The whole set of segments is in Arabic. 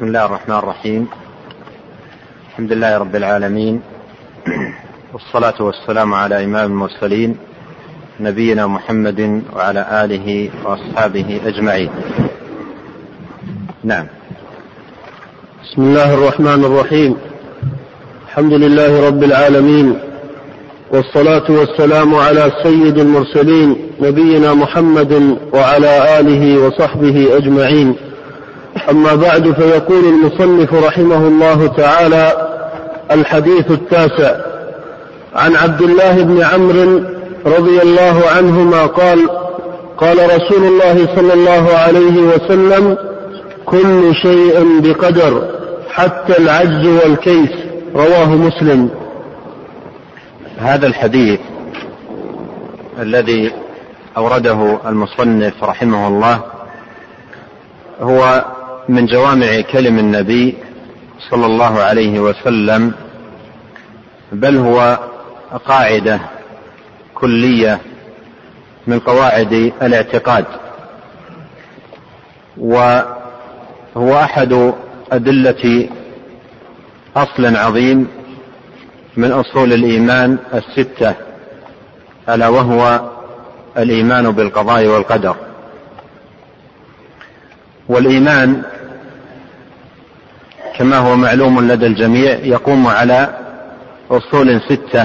بسم الله الرحمن الرحيم. الحمد لله رب العالمين، والصلاة والسلام على إمام المرسلين نبينا محمد وعلى آله وأصحابه أجمعين. نعم. بسم الله الرحمن الرحيم. الحمد لله رب العالمين، والصلاة والسلام على سيد المرسلين نبينا محمد وعلى آله وصحبه أجمعين. أما بعد، فيقول المصنف رحمه الله تعالى: الحديث التاسع عن عبد الله بن عمرو رضي الله عنهما قال: قال رسول الله صلى الله عليه وسلم: كل شيء بقدر حتى العجز والكيس. رواه مسلم. هذا الحديث الذي أورده المصنف رحمه الله هو من جوامع كلم النبي صلى الله عليه وسلم، بل هو قاعدة كلية من قواعد الاعتقاد، وهو أحد أدلة أصل عظيم من أصول الإيمان الستة، ألا وهو الإيمان بالقضاء والقدر. والإيمان كما هو معلوم لدى الجميع يقوم على أصول ستة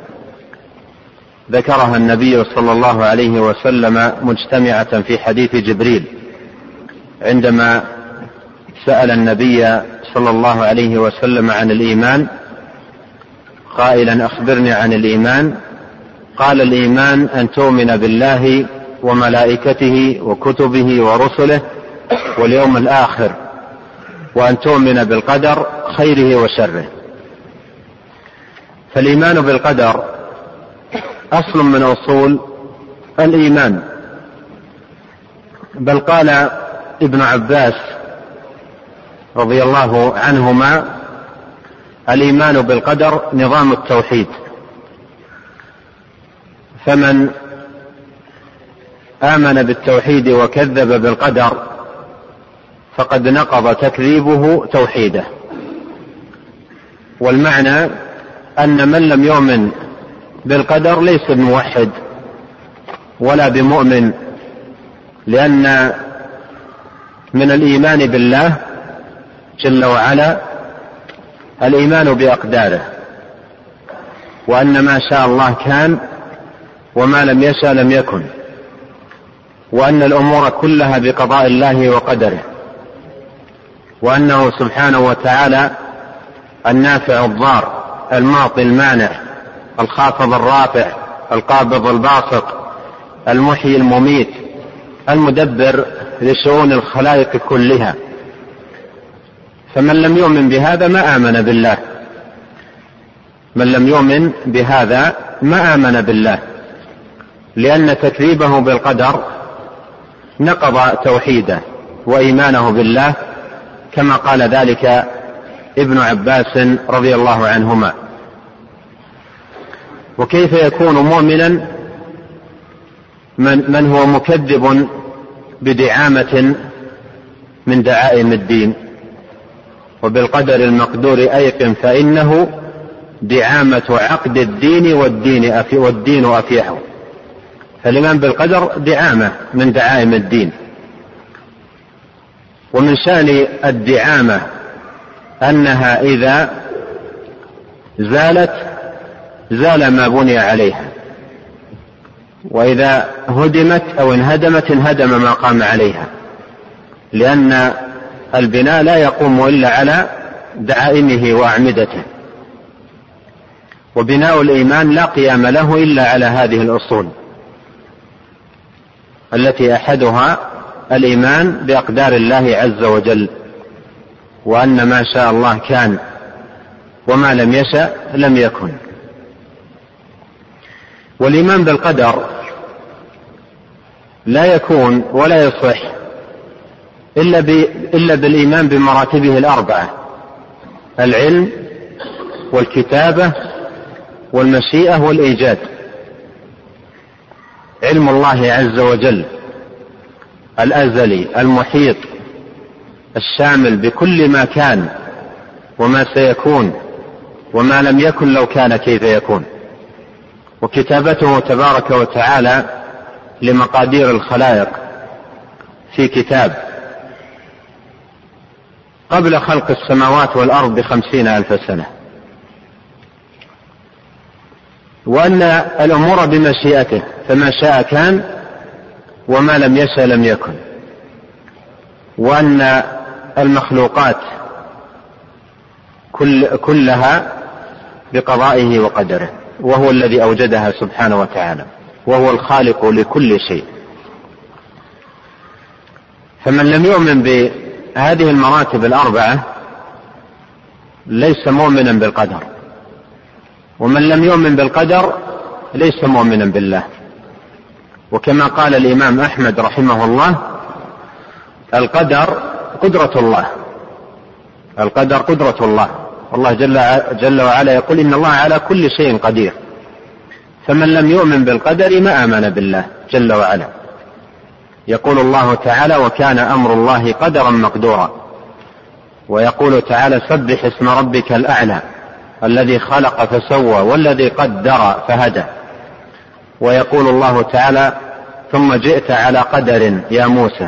ذكرها النبي صلى الله عليه وسلم مجتمعة في حديث جبريل عندما سأل النبي صلى الله عليه وسلم عن الإيمان قائلا: أخبرني عن الإيمان. قال: الإيمان أن تؤمن بالله وملائكته وكتبه ورسله واليوم الآخر، وأن تؤمن بالقدر خيره وشره. فالإيمان بالقدر أصل من أصول الإيمان، بل قال ابن عباس رضي الله عنهما: الإيمان بالقدر نظام التوحيد، فمن آمن بالتوحيد وكذب بالقدر فقد نقض تكذيبه توحيده. والمعنى أن من لم يؤمن بالقدر ليس بموحد ولا بمؤمن، لأن من الإيمان بالله جل وعلا الإيمان بأقداره، وأن ما شاء الله كان وما لم يشاء لم يكن، وأن الأمور كلها بقضاء الله وقدره، وأنه سبحانه وتعالى النافع الضار، المعطي المانع، الخافض الرافع، القابض الباسط، المحيي المميت، المدبر لشؤون الخلائق كلها. فمن لم يؤمن بهذا ما آمن بالله، من لم يؤمن بهذا ما آمن بالله، لأن تكذيبه بالقدر نقض توحيده وإيمانه بالله، كما قال ذلك ابن عباس رضي الله عنهما. وكيف يكون مؤمنا من هو مكذب بدعامة من دعائم الدين؟ وبالقدر المقدور أيقن فإنه دعامة عقد الدين والدين أفيح. فالإيمان بالقدر دعامة من دعائم الدين، ومن شأن الدعامة أنها إذا زالت زال ما بني عليها، وإذا هدمت أو انهدمت انهدم ما قام عليها، لأن البناء لا يقوم إلا على دعائمه وأعمدته، وبناء الإيمان لا قيام له إلا على هذه الأصول، التي أحدها الإيمان بأقدار الله عز وجل، وأن ما شاء الله كان وما لم يشأ لم يكن. والإيمان بالقدر لا يكون ولا يصح إلا بالإيمان بمراتبه الأربعة: العلم والكتابة والمشيئة والإيجاد. علم الله عز وجل الأزلي المحيط الشامل بكل ما كان وما سيكون وما لم يكن لو كان كيف يكون. وكتابته تبارك وتعالى لمقادير الخلائق في كتاب قبل خلق السماوات والأرض ب50,000 سنة، وأن الأمور بمشيئته، فما شاء كان وما لم يشأ لم يكن، وأن المخلوقات كلها بقضائه وقدره، وهو الذي أوجدها سبحانه وتعالى، وهو الخالق لكل شيء. فمن لم يؤمن بهذه المراتب الأربعة ليس مؤمنا بالقدر، ومن لم يؤمن بالقدر ليس مؤمنا بالله. وكما قال الإمام أحمد رحمه الله: القدر قدرة الله، القدر قدرة الله. الله جل وعلا يقول: إن الله على كل شيء قدير. فمن لم يؤمن بالقدر ما آمن بالله جل وعلا. يقول الله تعالى: وكان أمر الله قدرا مقدورا. ويقول تعالى: سبح اسم ربك الأعلى الذي خلق فسوى والذي قدر فهدى. ويقول الله تعالى: ثم جئت على قدر يا موسى.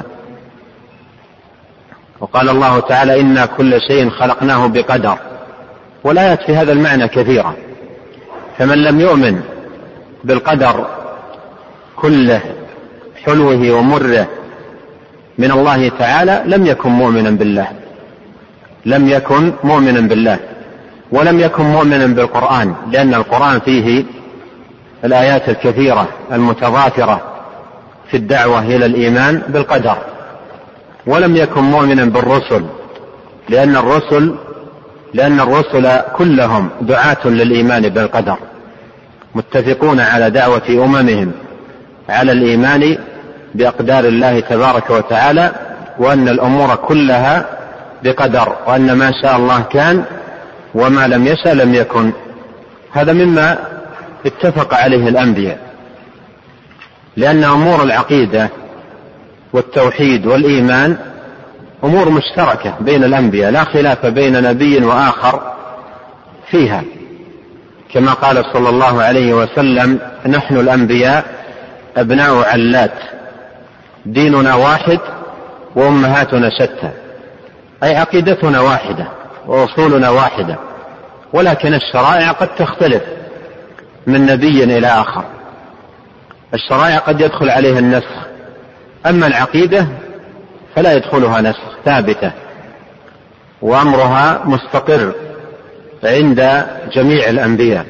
وقال الله تعالى: إنا كل شيء خلقناه بقدر. والآيات في هذا المعنى كثيرة. فمن لم يؤمن بالقدر كله حلوه ومره من الله تعالى لم يكن مؤمنا بالله، لم يكن مؤمنا بالله، ولم يكن مؤمنا بالقرآن، لأن القرآن فيه الآيات الكثيرة المتضافرة في الدعوة إلى الإيمان بالقدر. ولم يكن مؤمنا بالرسل، لأن الرسل كلهم دعاة للإيمان بالقدر، متفقون على دعوة أممهم على الإيمان بأقدار الله تبارك وتعالى، وأن الأمور كلها بقدر، وأن ما شاء الله كان وما لم يشأ لم يكن. هذا مما اتفق عليه الأنبياء، لأن أمور العقيدة والتوحيد والإيمان أمور مشتركة بين الأنبياء، لا خلاف بين نبي وآخر فيها، كما قال صلى الله عليه وسلم: نحن الأنبياء أبناء علات، ديننا واحد وأمهاتنا شتى، أي عقيدتنا واحدة وأصولنا واحدة، ولكن الشرائع قد تختلف من نبي إلى آخر. الشرائع قد يدخل عليها النسخ، أما العقيدة فلا يدخلها نسخ، ثابتة وأمرها مستقر عند جميع الأنبياء.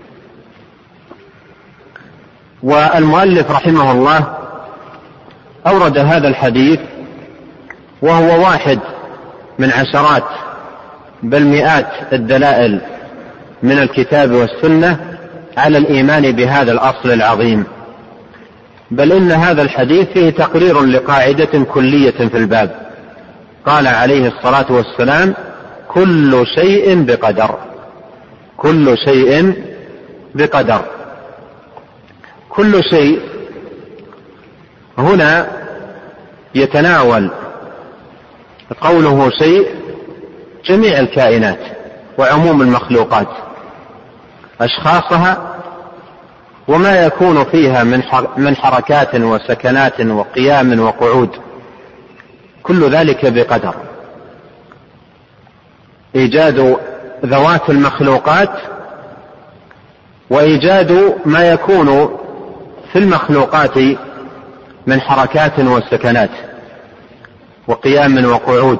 والمؤلف رحمه الله أورد هذا الحديث، وهو واحد من عشرات بل مئات الدلائل من الكتاب والسنة على الإيمان بهذا الأصل العظيم. بل إن هذا الحديث فيه تقرير لقاعدة كلية في الباب. قال عليه الصلاة والسلام: كل شيء بقدر، كل شيء بقدر. كل شيء هنا يتناول قوله شيء جميع الكائنات وعموم المخلوقات، أشخاصها وما يكون فيها من حركات وسكنات وقيام وقعود، كل ذلك بقدر. إيجاد ذوات المخلوقات وإيجاد ما يكون في المخلوقات من حركات وسكنات وقيام وقعود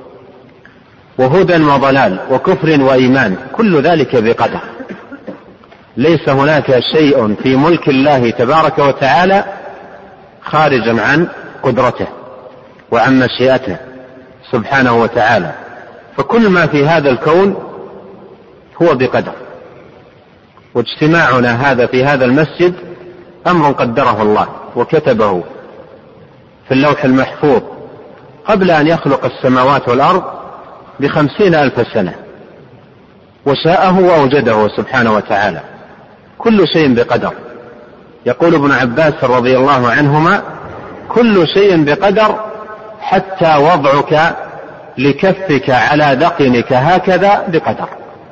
وهدى وضلال وكفر وإيمان، كل ذلك بقدر. ليس هناك شيء في ملك الله تبارك وتعالى خارجا عن قدرته وعن مشيئته سبحانه وتعالى، فكل ما في هذا الكون هو بقدر. واجتماعنا هذا في هذا المسجد أمر قدره الله وكتبه في اللوح المحفوظ قبل أن يخلق السماوات والأرض ب50,000 سنة، وشاءه وأوجده سبحانه وتعالى. كل شيء بقدر. يقول ابن عباس رضي الله عنهما: كل شيء بقدر حتى وضعك لكفك على ذقنك هكذا بقدر.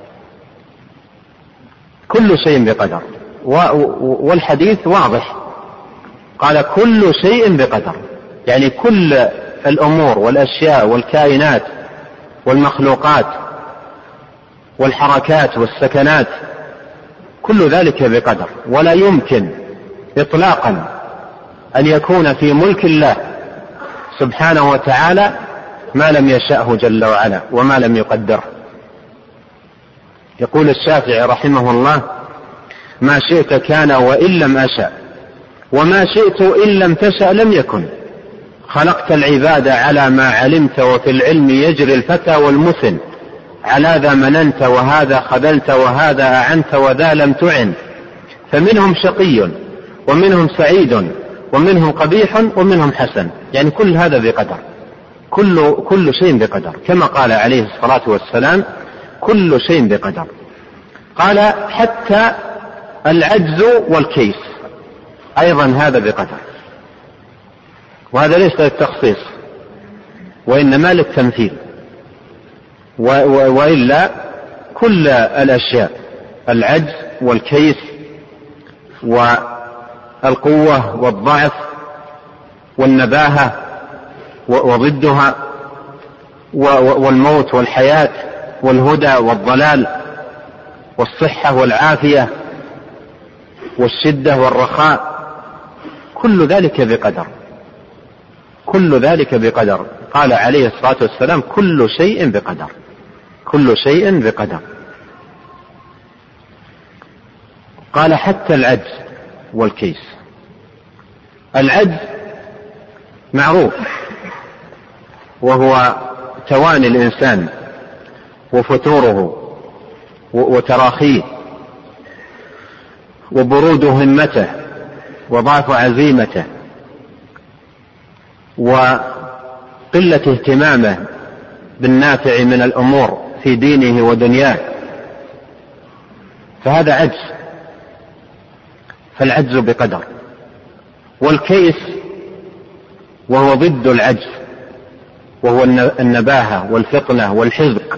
كل شيء بقدر، والحديث واضح، قال كل شيء بقدر، يعني كل الأمور والأشياء والكائنات والمخلوقات والحركات والسكنات كل ذلك بقدر. ولا يمكن إطلاقا أن يكون في ملك الله سبحانه وتعالى ما لم يشأه جل وعلا وما لم يقدره. يقول الشافعي رحمه الله: ما شئت كان وإن لم أشأ، وما شئت إن لم تشأ لم يكن. خلقت العباد على ما علمت، وفي العلم يجري الفتى والمثل. على ذا مننت وهذا خذلت، وهذا أعنت وذا لم تعن. فمنهم شقي ومنهم سعيد ومنهم قبيح ومنهم حسن. يعني كل هذا بقدر، كل شيء بقدر، كما قال عليه الصلاة والسلام: كل شيء بقدر. قال: حتى العجز والكيس أيضا هذا بقدر. وهذا ليس للتخصيص وإنما للتمثيل، وإلا كل الأشياء، العجز والكيس والقوة والضعف والنباهة وضدها، والموت والحياة والهدى والضلال والصحة والعافية والشدة والرخاء، كل ذلك بقدر، كل ذلك بقدر. قال عليه الصلاة والسلام: كل شيء بقدر، كل شيء بقدر. قال: حتى العجز والكيس. العجز معروف، وهو تواني الإنسان وفتوره وتراخيه وبرود همته وضعف عزيمته وقلة اهتمامه بالنافع من الأمور في دينه ودنياه، فهذا عجز، فالعجز بقدر. والكيس وهو ضد العجز، وهو النباهة والفطنة والحذق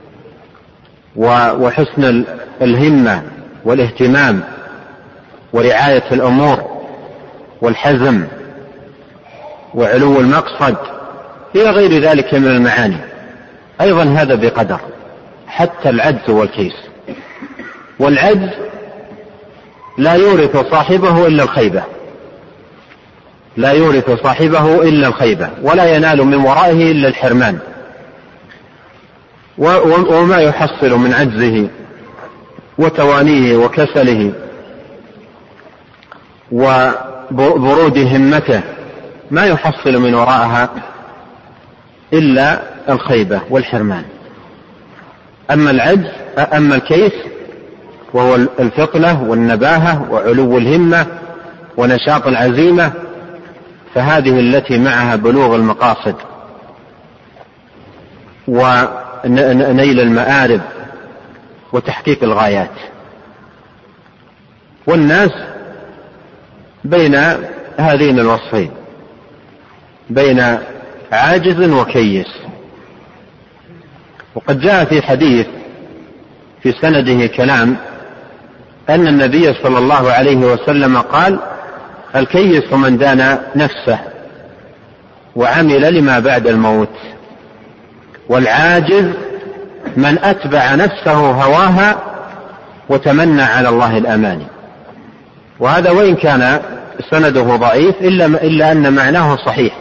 وحسن الهمة والاهتمام ورعاية الأمور والحزم وعلو المقصد إلى غير ذلك من المعاني، أيضا هذا بقدر. حتى العجز والكيس. والعجز لا يورث صاحبه إلا الخيبة، لا يورث صاحبه إلا الخيبة، ولا ينال من ورائه إلا الحرمان. وما يحصل من عجزه وتوانيه وكسله وبرود همته ما يحصل من وراءها إلا الخيبة والحرمان. أما الكيس وهو الفطنة والنباهة وعلو الهمة ونشاط العزيمة، فهذه التي معها بلوغ المقاصد ونيل المآرب وتحقيق الغايات. والناس بين هذين الوصفين، بين عاجز وكيس. وقد جاء في حديث في سنده كلام أن النبي صلى الله عليه وسلم قال: الكيس من دان نفسه وعمل لما بعد الموت، والعاجز من أتبع نفسه هواها وتمنى على الله الأماني. وهذا وإن كان سنده ضعيف إلا أن معناه صحيح،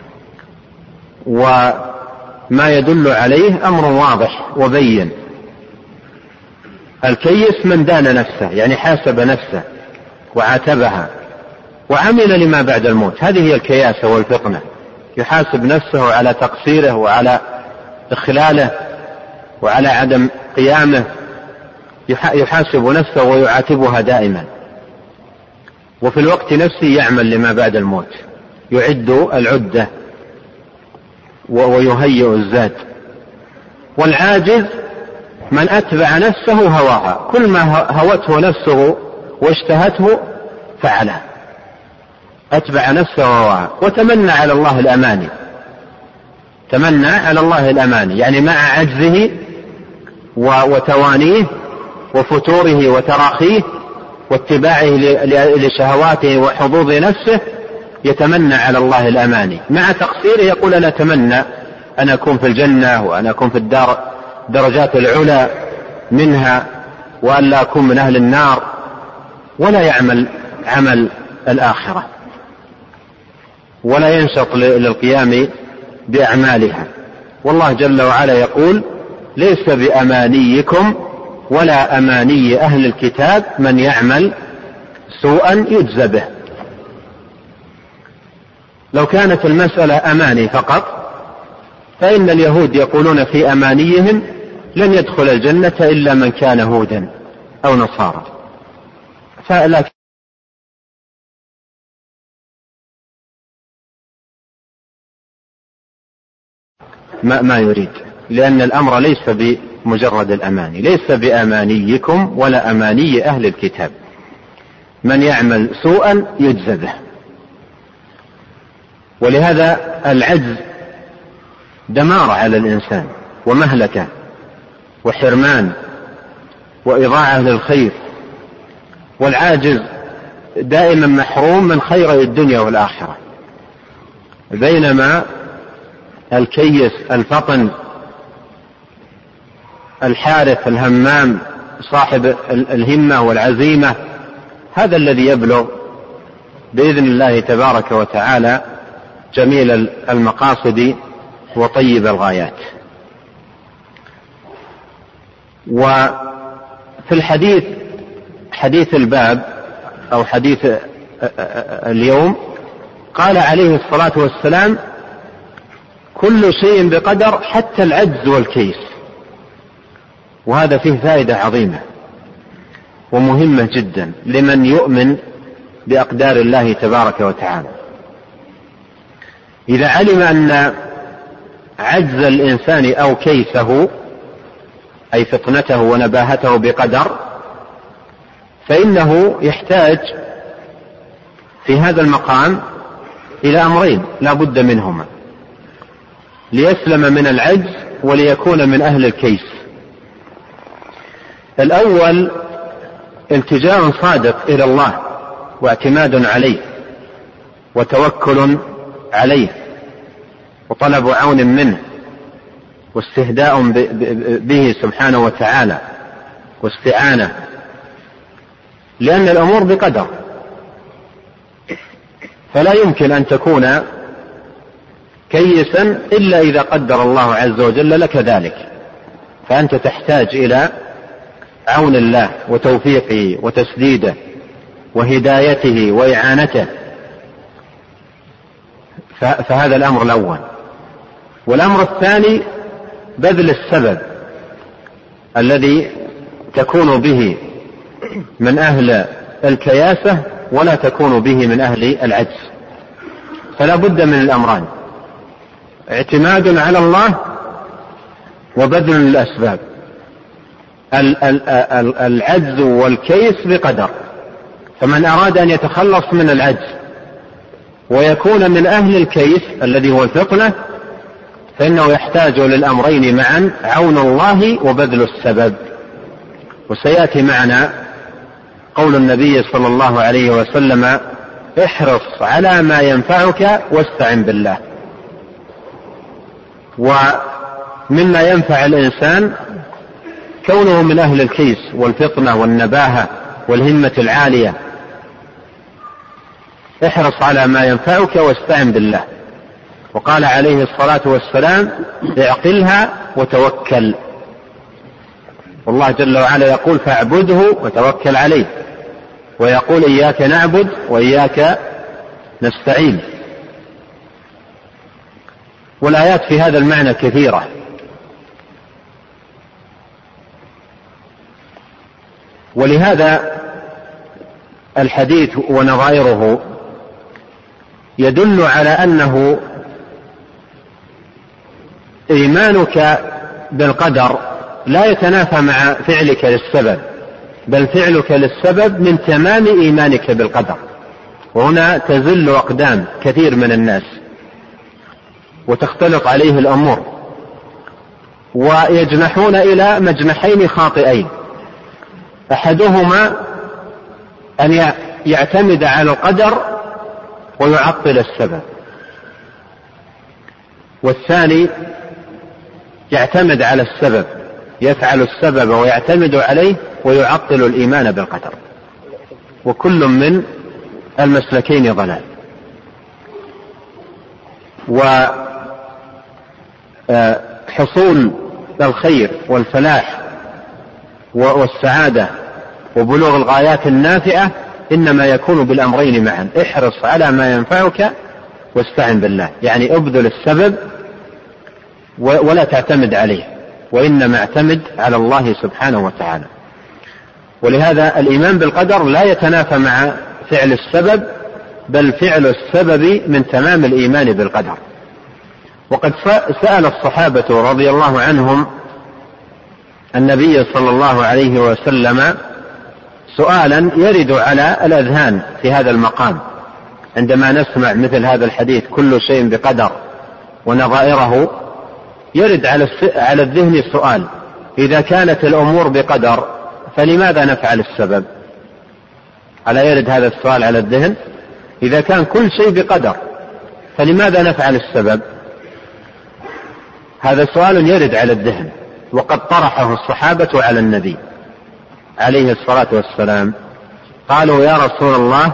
وما يدل عليه أمر واضح وبين. الكيس من دان نفسه، يعني حاسب نفسه وعاتبها وعمل لما بعد الموت. هذه هي الكياسة والفطنة، يحاسب نفسه على تقصيره وعلى إخلاله وعلى عدم قيامه، يحاسب نفسه ويعاتبها دائما، وفي الوقت نفسه يعمل لما بعد الموت، يعد العدة ويهيئ الزاد. والعاجز من أتبع نفسه هواها، كل ما هوته نفسه واشتهته فعله، أتبع نفسه هواها وتمنى على الله الأماني، تمنى على الله الأماني، يعني مع عجزه وتوانيه وفتوره وتراخيه واتباعه لشهواته وحظوظ نفسه، يتمنى على الله الأماني. مع تقصيره يقول أنا أتمنى أن أكون في الجنة وأن أكون في الدرجات العلى منها وأن لا أكون من أهل النار، ولا يعمل عمل الآخرة ولا ينشط للقيام بأعمالها. والله جل وعلا يقول ليس بأمانيكم ولا أماني أهل الكتاب من يعمل سوءا يجزى به. لو كانت المسألة أماني فقط فإن اليهود يقولون في أمانيهم لن يدخل الجنة إلا من كان هودا أو نصارى، فلكن ما يريد، لأن الأمر ليس بمجرد الأماني، ليس بأمانيكم ولا أماني أهل الكتاب، من يعمل سوءا يجزى به. ولهذا العجز دمار على الإنسان ومهلكة وحرمان وإضاعة للخير، والعاجز دائما محروم من خير الدنيا والآخرة، بينما الكيس الفطن الحارث الهمام صاحب الهمة والعزيمة هذا الذي يبلغ بإذن الله تبارك وتعالى جميل المقاصد وطيب الغايات. وفي الحديث، حديث الباب أو حديث اليوم، قال عليه الصلاة والسلام كل شيء بقدر حتى العجز والكيس. وهذا فيه فائدة عظيمة ومهمة جدا لمن يؤمن بأقدار الله تبارك وتعالى. إذا علم أن عجز الإنسان أو كيسه أي فطنته ونباهته بقدر، فإنه يحتاج في هذا المقام إلى أمرين لا بد منهما ليسلم من العجز وليكون من أهل الكيس. الأول التجاء صادق إلى الله واعتماد عليه وتوكل عليه وطلب عون منه واستهداء به سبحانه وتعالى واستعانة، لأن الأمور بقدر، فلا يمكن أن تكون كيسا إلا إذا قدر الله عز وجل لك ذلك، فأنت تحتاج إلى عون الله وتوفيقه وتسديده وهدايته وإعانته، فهذا الأمر الأول. والأمر الثاني بذل السبب الذي تكون به من أهل الكياسة ولا تكون به من أهل العجز، فلا بد من الأمران، اعتماد على الله وبذل الأسباب. العجز والكيس بقدر، فمن أراد أن يتخلص من العجز ويكون من أهل الكيس الذي هو الفطنة فإنه يحتاج للأمرين معا، عون الله وبذل السبب. وسيأتي معنا قول النبي صلى الله عليه وسلم احرص على ما ينفعك واستعن بالله. ومما ينفع الإنسان كونه من أهل الكيس والفطنة والنباهة والهمة العالية. احرص على ما ينفعك واستعن بالله. وقال عليه الصلاة والسلام اعقلها وتوكل. والله جل وعلا يقول فاعبده وتوكل عليه، ويقول إياك نعبد وإياك نستعين. والآيات في هذا المعنى كثيرة، ولهذا الحديث ونظائره يدل على أنه إيمانك بالقدر لا يتنافى مع فعلك للسبب، بل فعلك للسبب من تمام إيمانك بالقدر. وهنا تزل أقدام كثير من الناس، وتختلط عليه الأمور، ويجنحون إلى مجنحين خاطئين: أحدهما أن يعتمد على القدر ويعطل السبب، والثاني يعتمد على السبب، يفعل السبب ويعتمد عليه ويعطل الإيمان بالقدر، وكل من المسلكين ضلال. وحصول الخير والفلاح والسعادة وبلوغ الغايات النافعة إنما يكون بالأمرين معا: احرص على ما ينفعك واستعن بالله، يعني ابذل السبب ولا تعتمد عليه، وإنما اعتمد على الله سبحانه وتعالى. ولهذا الإيمان بالقدر لا يتنافى مع فعل السبب، بل فعل السبب من تمام الإيمان بالقدر. وقد سأل الصحابة رضي الله عنهم النبي صلى الله عليه وسلم سؤالا يرد على الأذهان في هذا المقام عندما نسمع مثل هذا الحديث: كل شيء بقدر ونظائره. يرد على الذهن السؤال: إذا كانت الأمور بقدر فلماذا نفعل السبب؟ ألا يرد هذا السؤال على الذهن؟ إذا كان كل شيء بقدر فلماذا نفعل السبب؟ هذا سؤال يرد على الذهن، وقد طرحه الصحابة على النبي عليه الصلاة والسلام. قالوا: يا رسول الله،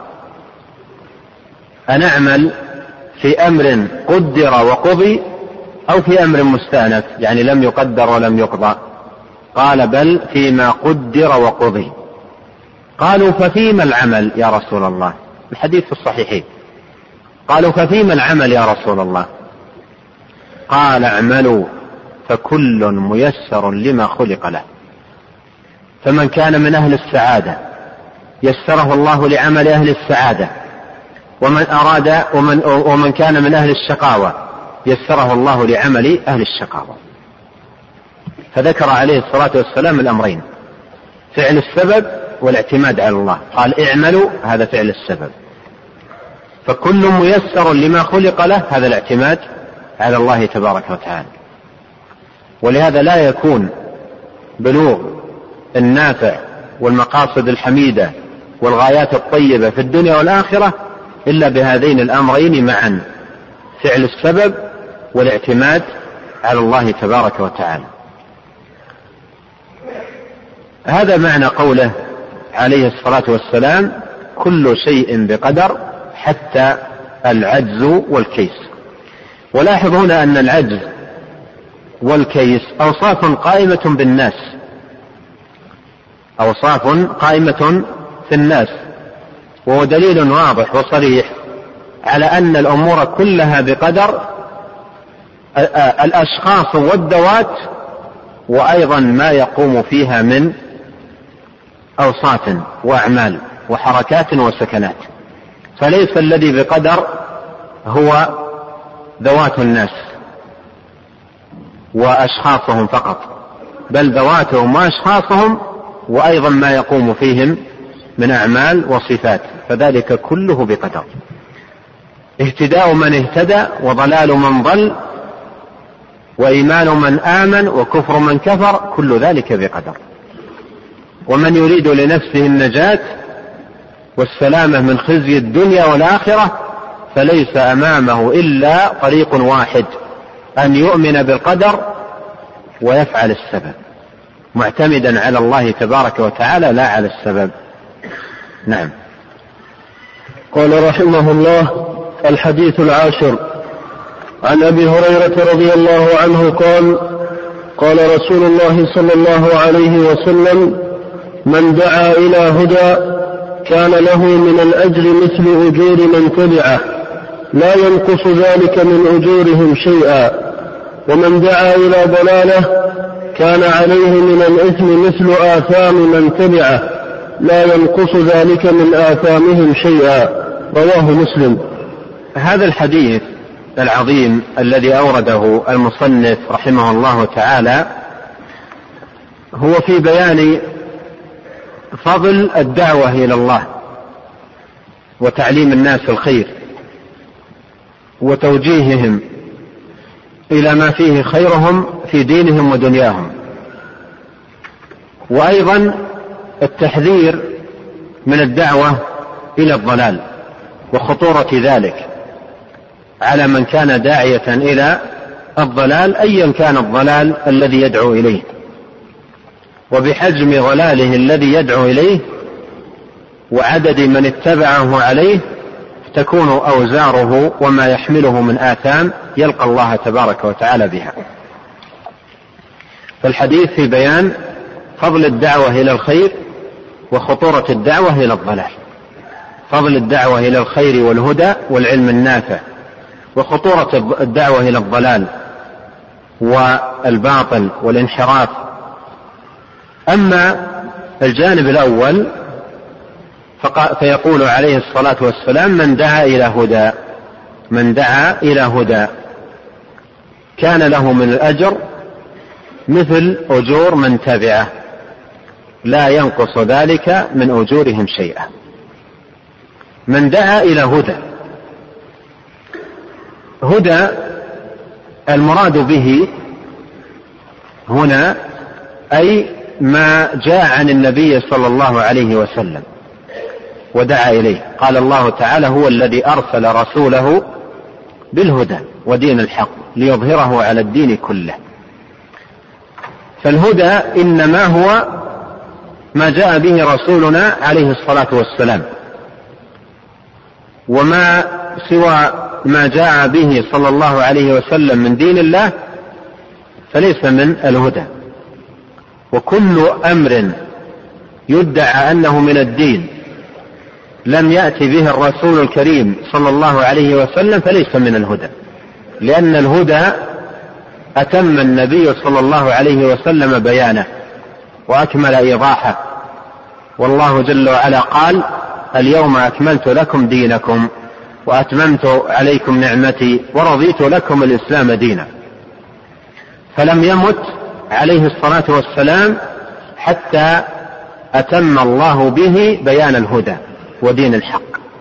أنعمل في أمر قدر وقضي أو في أمر مستأنف، يعني لم يقدر ولم يقضى؟ قال: بل فيما قدر وقضي. قالوا: ففيما العمل يا رسول الله؟ الحديث في الصحيحين. قالوا: ففيما العمل يا رسول الله؟ قال: اعملوا فكل ميسر لما خلق له، فمن كان من أهل السعادة يسره الله لعمل أهل السعادة، ومن كان من أهل الشقاوة يسره الله لعمل أهل الشقاوة. فذكر عليه الصلاة والسلام الأمرين: فعل السبب والاعتماد على الله. قال: اعملوا، هذا فعل السبب، فكل ميسر لما خلق له، هذا الاعتماد على الله تبارك وتعالى. ولهذا لا يكون بلوغ النافع والمقاصد الحميدة والغايات الطيبة في الدنيا والآخرة إلا بهذين الأمرين معا: فعل السبب والاعتماد على الله تبارك وتعالى. هذا معنى قوله عليه الصلاة والسلام: كل شيء بقدر حتى العجز والكيس. ولاحظ هنا أن العجز والكيس أوصاف قائمة بالناس، أوصاف قائمة في الناس، وهو دليل واضح وصريح على أن الأمور كلها بقدر، الأشخاص والذوات، وأيضا ما يقوم فيها من أوصاف وأعمال وحركات وسكنات. فليس الذي بقدر هو ذوات الناس وأشخاصهم فقط، بل ذواتهم وأشخاصهم وأيضا ما يقوم فيهم من أعمال وصفات، فذلك كله بقدر. اهتداء من اهتدى وضلال من ضل وإيمان من آمن وكفر من كفر، كل ذلك بقدر. ومن يريد لنفسه النجاة والسلامة من خزي الدنيا والآخرة فليس أمامه إلا طريق واحد: أن يؤمن بالقدر ويفعل السبب، معتمدا على الله تبارك وتعالى لا على السبب. نعم. قال رحمه الله: الحديث العاشر. عن أبي هريرة رضي الله عنه قال: قال رسول الله صلى الله عليه وسلم: من دعا إلى هدى كان له من الأجر مثل أجور من تبعه لا ينقص ذلك من أجورهم شيئا، ومن دعا إلى ضلالة كان عليه من الإثم مثل آثام من تبعه لا ينقص ذلك من آثامهم شيئا. رواه مسلم. هذا الحديث العظيم الذي أورده المصنف رحمه الله تعالى هو في بيان فضل الدعوة إلى الله وتعليم الناس الخير وتوجيههم إلى ما فيه خيرهم في دينهم ودنياهم. وأيضا التحذير من الدعوة إلى الضلال وخطورة ذلك على من كان داعية إلى الضلال أيا كان الضلال الذي يدعو إليه، وبحجم ضلاله الذي يدعو إليه وعدد من اتبعه عليه تكون أوزاره وما يحمله من آثام يلقى الله تبارك وتعالى بها. فالحديث في بيان فضل الدعوة إلى الخير وخطورة الدعوة إلى الضلال، فضل الدعوة إلى الخير والهدى والعلم النافع، وخطورة الدعوة إلى الضلال والباطل والانحراف. أما الجانب الأول فيقول عليه الصلاة والسلام: من دعا إلى هدى كان له من الأجر مثل أجور من تبعه لا ينقص ذلك من أجورهم شيئا. من دعا إلى هدى المراد به هنا أي ما جاء عن النبي صلى الله عليه وسلم ودعا إليه. قال الله تعالى: هو الذي أرسل رسوله بالهدى ودين الحق ليظهره على الدين كله. فالهدى إنما هو ما جاء به رسولنا عليه الصلاة والسلام، وما سوى ما جاء به صلى الله عليه وسلم من دين الله فليس من الهدى. وكل أمر يدعى أنه من الدين لم يأتي به الرسول الكريم صلى الله عليه وسلم فليس من الهدى، لأن الهدى أتم النبي صلى الله عليه وسلم بيانه وأكمل إيضاحه. والله جل وعلا قال: اليوم أكملت لكم دينكم وأتممت عليكم نعمتي ورضيت لكم الإسلام دينا. فلم يمت عليه الصلاة والسلام حتى أتم الله به بيان الهدى ودين الحق.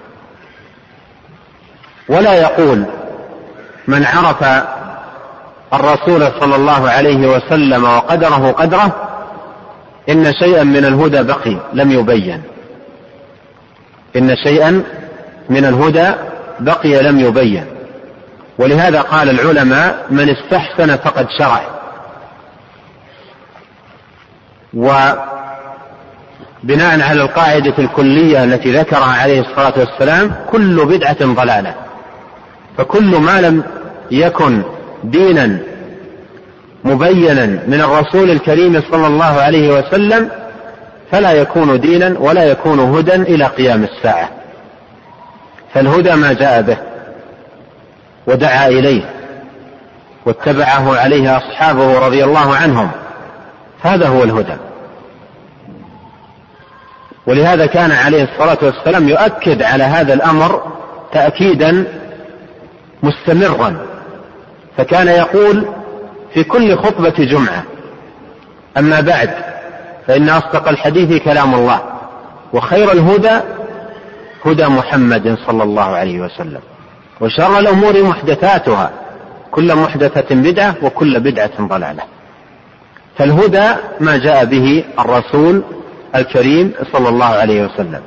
ولا يقول من عرف الرسول صلى الله عليه وسلم وقدره قدره إن شيئا من الهدى بقي لم يبين، إن شيئا من الهدى بقي لم يبين. ولهذا قال العلماء: من استحسن فقد شرع. وبناء على القاعدة الكلية التي ذكرها عليه الصلاة والسلام: كل بدعة ضلالة. فكل ما لم يكن دينا مبينا من الرسول الكريم صلى الله عليه وسلم فلا يكون دينا ولا يكون هدى إلى قيام الساعة. فالهدى ما جاء به ودعا إليه واتبعه عليه أصحابه رضي الله عنهم، هذا هو الهدى. ولهذا كان عليه الصلاة والسلام يؤكد على هذا الأمر تأكيدا مستمرا، فكان يقول في كل خطبة جمعة: أما بعد فإن أصدق الحديث كلام الله وخير الهدى هدى محمد صلى الله عليه وسلم وشر الأمور محدثاتها كل محدثة بدعة وكل بدعة ضلالة. فالهدى ما جاء به الرسول الكريم صلى الله عليه وسلم.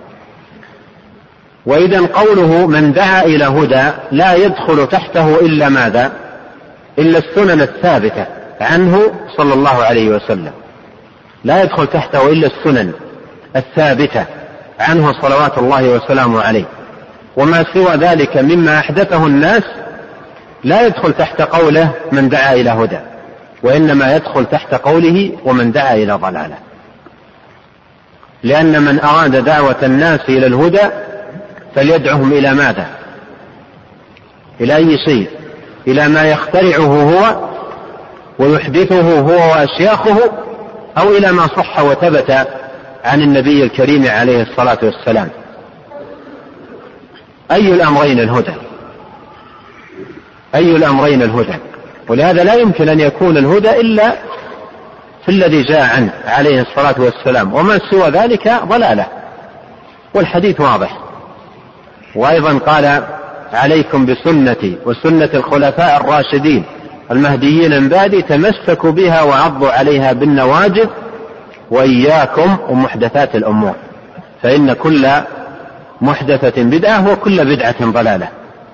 وإذا قوله من دعا إلى هدى لا يدخل تحته إلا ماذا؟ إلا السنن الثابتة عنه صلى الله عليه وسلم، لا يدخل تحته إلا السنن الثابتة عنه صلوات الله وسلامه عليه. وما سوى ذلك مما أحدثه الناس لا يدخل تحت قوله من دعا إلى هدى، وإنما يدخل تحت قوله ومن دعا إلى ضلالة. لأن من أراد دعوة الناس إلى الهدى فليدعهم إلى ماذا؟ إلى أي شيء؟ إلى ما يخترعه هو ويحدثه هو وأشياخه، أو إلى ما صح وثبت عن النبي الكريم عليه الصلاة والسلام. أي الأمرين الهدى؟ أي الأمرين الهدى؟ ولهذا لا يمكن أن يكون الهدى إلا في الذي جاء عنه عليه الصلاة والسلام، وما سوى ذلك ضلالة. والحديث واضح. وأيضا قال: عليكم بسنتي وسنة الخلفاء الراشدين المهديين من بعدي تمسكوا بها وعضوا عليها بالنواجذ وإياكم ومحدثات الأمور فإن كل محدثة بدعة وكل بدعة ضلالة.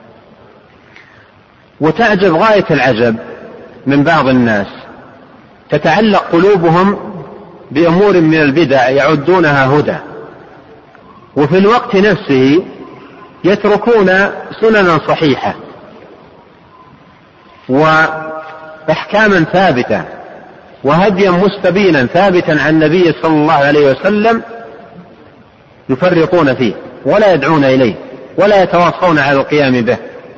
وتعجب غاية العجب من بعض الناس تتعلق قلوبهم بأمور من البدع يعدونها هدى، وفي الوقت نفسه يتركون سننا صحيحة وأحكاما ثابتة وهديا مستبينا ثابتا عن النبي صلى الله عليه وسلم يفرطون فيه ولا يدعون إليه ولا يتواصون على القيام به،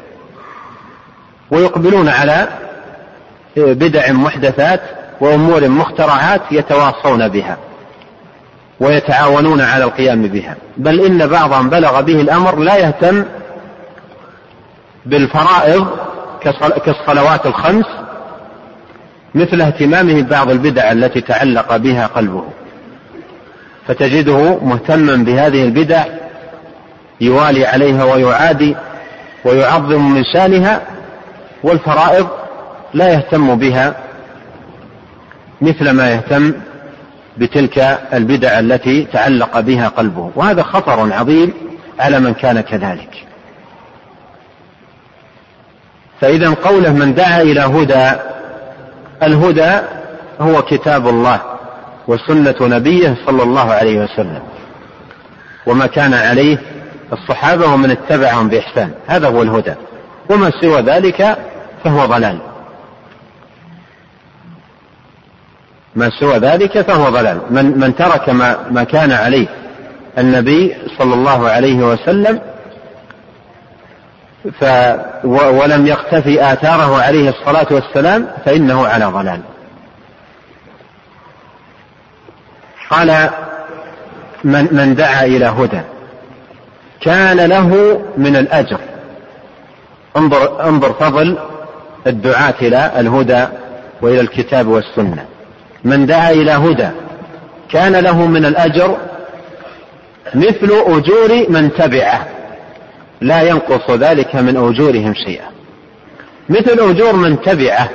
ويقبلون على بدع محدثات وأمور مخترعات يتواصون بها ويتعاونون على القيام بها. بل إن بعضهم بلغ به الأمر لا يهتم بالفرائض كالصلوات الخمس مثل اهتمامه ببعض البدع التي تعلق بها قلبه، فتجده مهتما بهذه البدع يوالي عليها ويعادي ويعظم من شانها، والفرائض لا يهتم بها مثل ما يهتم بتلك البدع التي تعلق بها قلبه، وهذا خطر عظيم على من كان كذلك. فإذا قوله من دعا إلى هدى، الهدى هو كتاب الله وسنة نبيه صلى الله عليه وسلم وما كان عليه الصحابة ومن اتبعهم بإحسان، هذا هو الهدى، وما سوى ذلك فهو ضلال. ما سوى ذلك فهو ضلال. من ترك ما كان عليه النبي صلى الله عليه وسلم ولم يقتفي آثاره عليه الصلاة والسلام فإنه على ضلال. قال من دعا إلى هدى كان له من الأجر. انظر فضل الدعاة إلى الهدى وإلى الكتاب والسنة. من دعا إلى هدى كان له من الأجر مثل أجور من تبعه لا ينقص ذلك من أجورهم شيئا، مثل أجور من تبعه،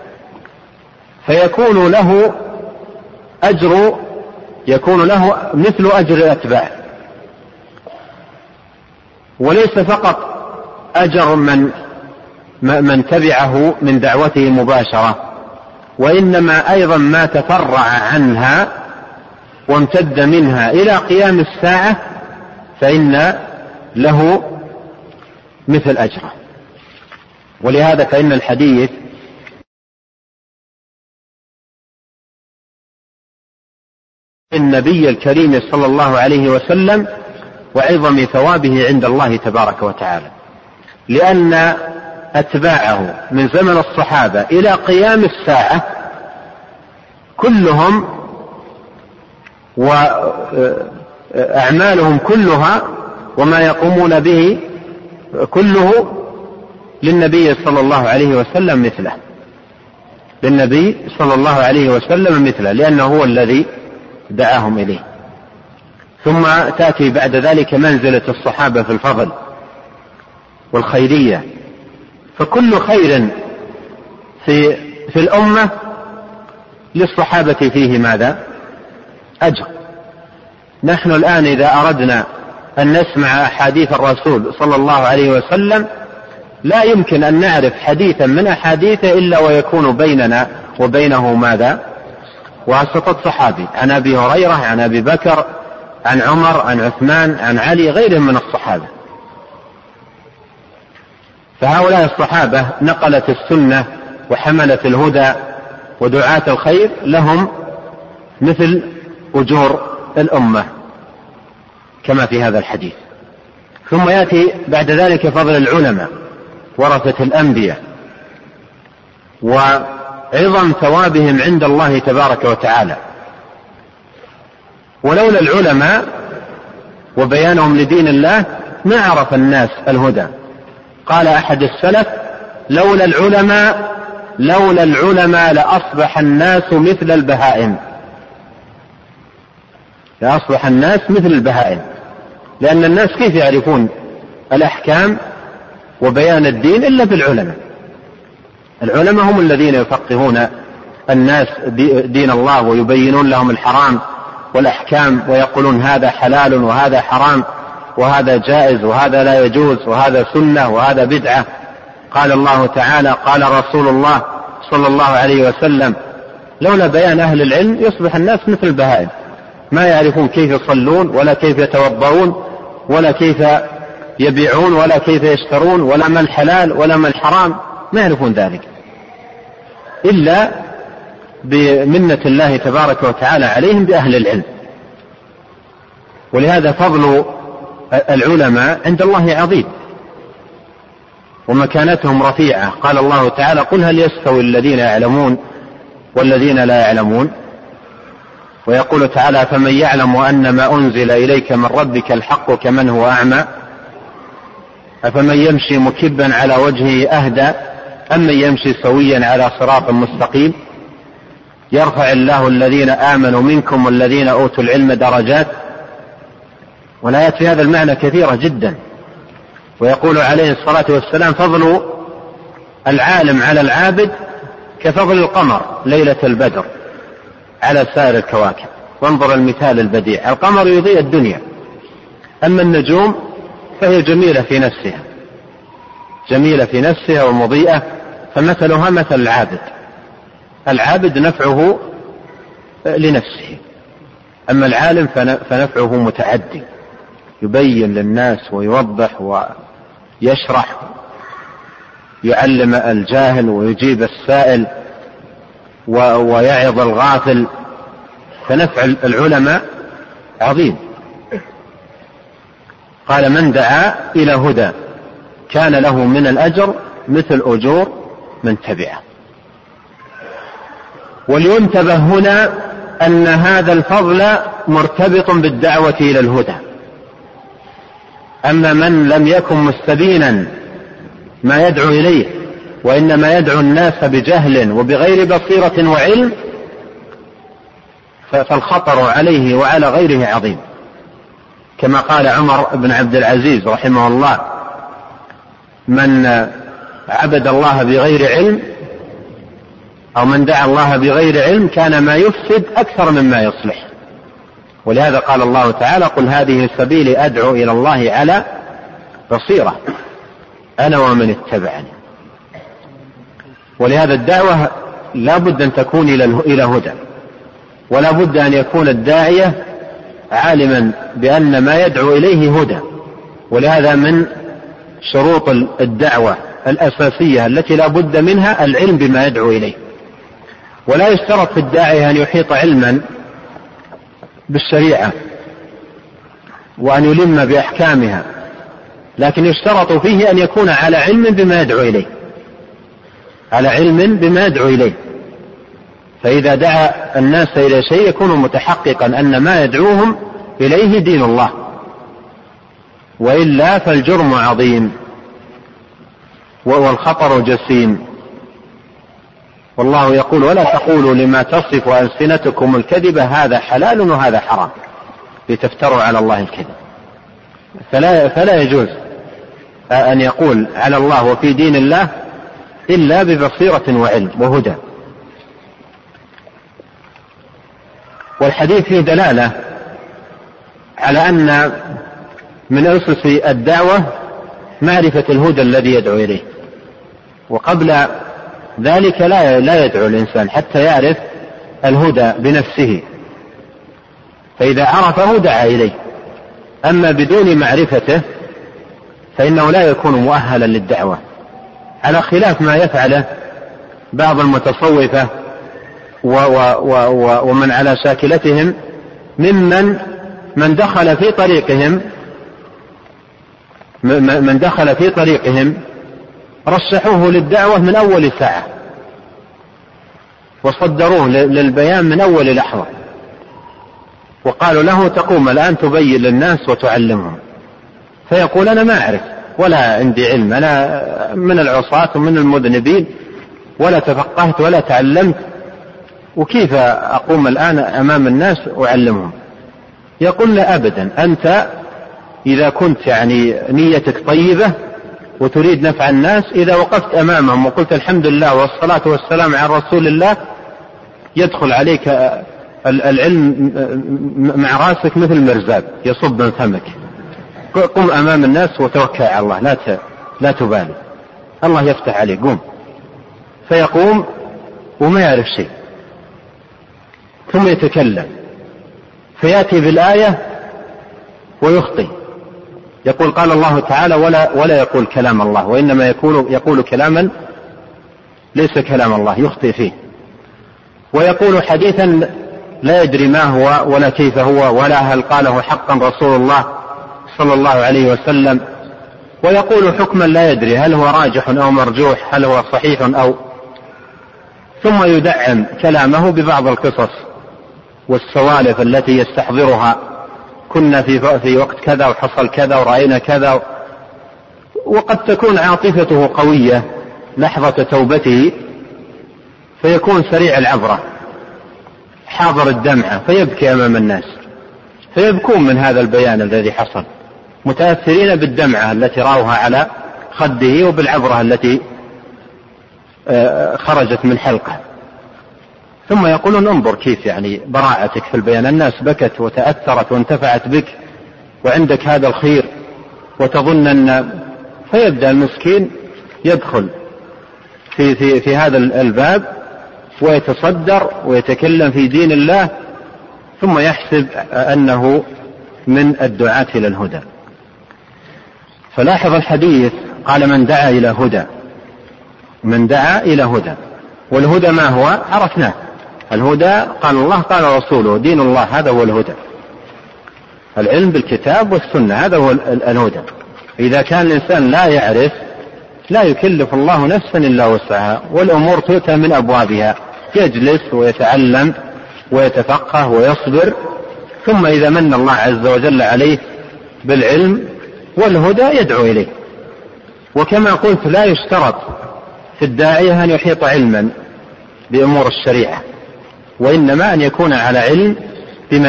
فيكون له أجر، يكون له مثل أجر الأتباع، وليس فقط أجر من تبعه من دعوته مباشرة، وإنما أيضا ما تفرع عنها وامتد منها إلى قيام الساعة فإن له مثل أجره. ولهذا فإن الحديث النبي الكريم صلى الله عليه وسلم وعظم ثوابه عند الله تبارك وتعالى، لأن أتباعه من زمن الصحابة إلى قيام الساعة كلهم وأعمالهم كلها وما يقومون به كله للنبي صلى الله عليه وسلم مثله، للنبي صلى الله عليه وسلم مثله، لأنه هو الذي دعاهم إليه. ثم تأتي بعد ذلك منزلة الصحابة في الفضل والخيرية، فكل خير في الأمة للصحابة فيه ماذا؟ أجر. نحن الآن إذا أردنا أن نسمع أحاديث الرسول صلى الله عليه وسلم لا يمكن أن نعرف حديثا من أحاديثه إلا ويكون بيننا وبينه ماذا؟ واسطة صحابي، عن أبي هريرة، عن أبي بكر، عن عمر، عن عثمان، عن علي، غيرهم من الصحابة. فهؤلاء الصحابة نقلت السنة وحملت الهدى ودعاة الخير، لهم مثل أجور الأمة كما في هذا الحديث. ثم يأتي بعد ذلك فضل العلماء ورثة الأنبياء وعظم ثوابهم عند الله تبارك وتعالى. ولولا العلماء وبيانهم لدين الله ما عرف الناس الهدى. قال أحد السلف: لولا العلماء لأصبح الناس مثل البهائم. لأصبح الناس مثل البهائم، لأن الناس كيف يعرفون الأحكام وبيان الدين إلا بالعلماء. العلماء هم الذين يفقهون الناس دين الله ويبينون لهم الحرام والأحكام ويقولون هذا حلال وهذا حرام وهذا جائز وهذا لا يجوز وهذا سنة وهذا بدعة. قال الله تعالى قال رسول الله صلى الله عليه وسلم. لولا بيان أهل العلم يصبح الناس مثل البهائم، ما يعرفون كيف يصلون ولا كيف يتوضؤون ولا كيف يبيعون ولا كيف يشترون ولا ما الحلال ولا ما الحرام، ما يعرفون ذلك إلا بمنة الله تبارك وتعالى عليهم بأهل العلم. ولهذا فضل العلماء عند الله عظيم ومكانتهم رفيعة. قال الله تعالى قل هل يستوي الذين يعلمون والذين لا يعلمون. ويقول تعالى فمن يعلم أن ما أنزل إليك من ربك الحق كمن هو أعمى أفمن يمشي مكبا على وجهه أهدى أم من يمشي سويا على صراط مستقيم يرفع الله الذين آمنوا منكم والذين أوتوا العلم درجات. والآيات في هذا المعنى كثيرة جدا. ويقول عليه الصلاة والسلام فضل العالم على العابد كفضل القمر ليلة البدر على سائر الكواكب. وانظر المثال البديع، القمر يضيء الدنيا، أما النجوم فهي جميلة في نفسها، جميلة في نفسها ومضيئة، فمثلها مثل العابد. العابد نفعه لنفسه، أما العالم فنفعه متعدي، يبين للناس ويوضح ويشرح، يعلم الجاهل ويجيب السائل ويعظ الغافل، فنفع العلماء عظيم. قال من دعا إلى هدى كان له من الأجر مثل أجور من تبعه. ولينتبه هنا أن هذا الفضل مرتبط بالدعوة إلى الهدى. أما من لم يكن مستبينا ما يدعو إليه وإنما يدعو الناس بجهل وبغير بصيرة وعلم فالخطر عليه وعلى غيره عظيم، كما قال عمر بن عبد العزيز رحمه الله من عبد الله بغير علم أو من دعا الله بغير علم كان ما يفسد أكثر مما يصلح. ولهذا قال الله تعالى قل هذه سبيلي أدعو إلى الله على بصيرة أنا ومن اتبعني. ولهذا الدعوة لا بد أن تكون إلى هدى، ولا بد أن يكون الداعية عالما بأن ما يدعو إليه هدى. ولهذا من شروط الدعوة الأساسية التي لا بد منها العلم بما يدعو إليه. ولا يشترط في الداعية أن يحيط علما بالشريعة وأن يلم بأحكامها، لكن يشترط فيه أن يكون على علم بما يدعو إليه، على علم بما يدعو إليه. فإذا دعا الناس إلى شيء يكون متحققا أن ما يدعوهم إليه دين الله، وإلا فالجرم عظيم والخطر جسيم. والله يقول ولا تقولوا لما تصف ألسنتكم الكذب هذا حلال وهذا حرام لتفتروا على الله الكذب. فلا يجوز أن يقول على الله وفي دين الله إلا ببصيرة وعلم وهدى. والحديث فيه دلالة على أن من أسس الدعوة معرفة الهدى الذي يدعو إليه، وقبل ذلك لا يدعو الإنسان حتى يعرف الهدى بنفسه، فإذا عرفه دعا إليه. أما بدون معرفته فإنه لا يكون مؤهلا للدعوة، على خلاف ما يفعله بعض المتصوفة ومن على شاكلتهم من دخل في طريقهم رشحوه للدعوة من أول ساعة وصدروه للبيان من أول لحظة، وقالوا له تقوم الآن تبين للناس وتعلمهم، فيقول أنا ما أعرف ولا عندي علم، أنا من العصاة ومن المذنبين ولا تفقهت ولا تعلمت، وكيف أقوم الآن أمام الناس أعلمهم؟ يقول لا أبدا، أنت إذا كنت يعني نيتك طيبة وتريد نفع الناس، إذا وقفت أمامهم وقلت الحمد لله والصلاة والسلام على رسول الله، يدخل عليك العلم مع راسك مثل مرزاب يصب من فمك. قم أمام الناس وتوكل على الله، لا تبالي، الله يفتح عليك، قم. فيقوم وما يعرف شيء، ثم يتكلم فيأتي بالآية ويخطئ، يقول قال الله تعالى ولا يقول كلام الله، وإنما يقول كلاما ليس كلام الله، يخطئ فيه، ويقول حديثا لا يدري ما هو ولا كيف هو ولا هل قاله حقا رسول الله صلى الله عليه وسلم، ويقول حكما لا يدري هل هو راجح أو مرجوح، هل هو صحيح أو، ثم يدعم كلامه ببعض القصص والسوالف التي يستحضرها، كنا في وقت كذا وحصل كذا ورأينا كذا، وقد تكون عاطفته قوية لحظة توبته فيكون سريع العبرة حاضر الدمعة فيبكي أمام الناس، فيبكون من هذا البيان الذي حصل، متأثرين بالدمعة التي راوها على خده وبالعبرة التي خرجت من حلقه، ثم يقولون انظر كيف يعني براعتك في البيان، الناس بكت وتأثرت وانتفعت بك وعندك هذا الخير وتظن أن، فيبدأ المسكين يدخل في هذا الباب ويتصدر ويتكلم في دين الله، ثم يحسب أنه من الدعاة إلى الهدى. فلاحظ الحديث قال من دعا إلى هدى، من دعا إلى هدى، والهدى ما هو؟ عرفناه، الهدى قال الله قال رسوله، دين الله، هذا هو الهدى، العلم بالكتاب والسنة، هذا هو الهدى. إذا كان الإنسان لا يعرف لا يكلف الله نفسا إلا وسعها، والأمور تؤتى من أبوابها، يجلس ويتعلم ويتفقه ويصبر، ثم إذا من الله عز وجل عليه بالعلم والهدى يدعو إليه. وكما قلت لا يشترط في الداعية أن يحيط علما بأمور الشريعة، وإنما أن يكون على علم بما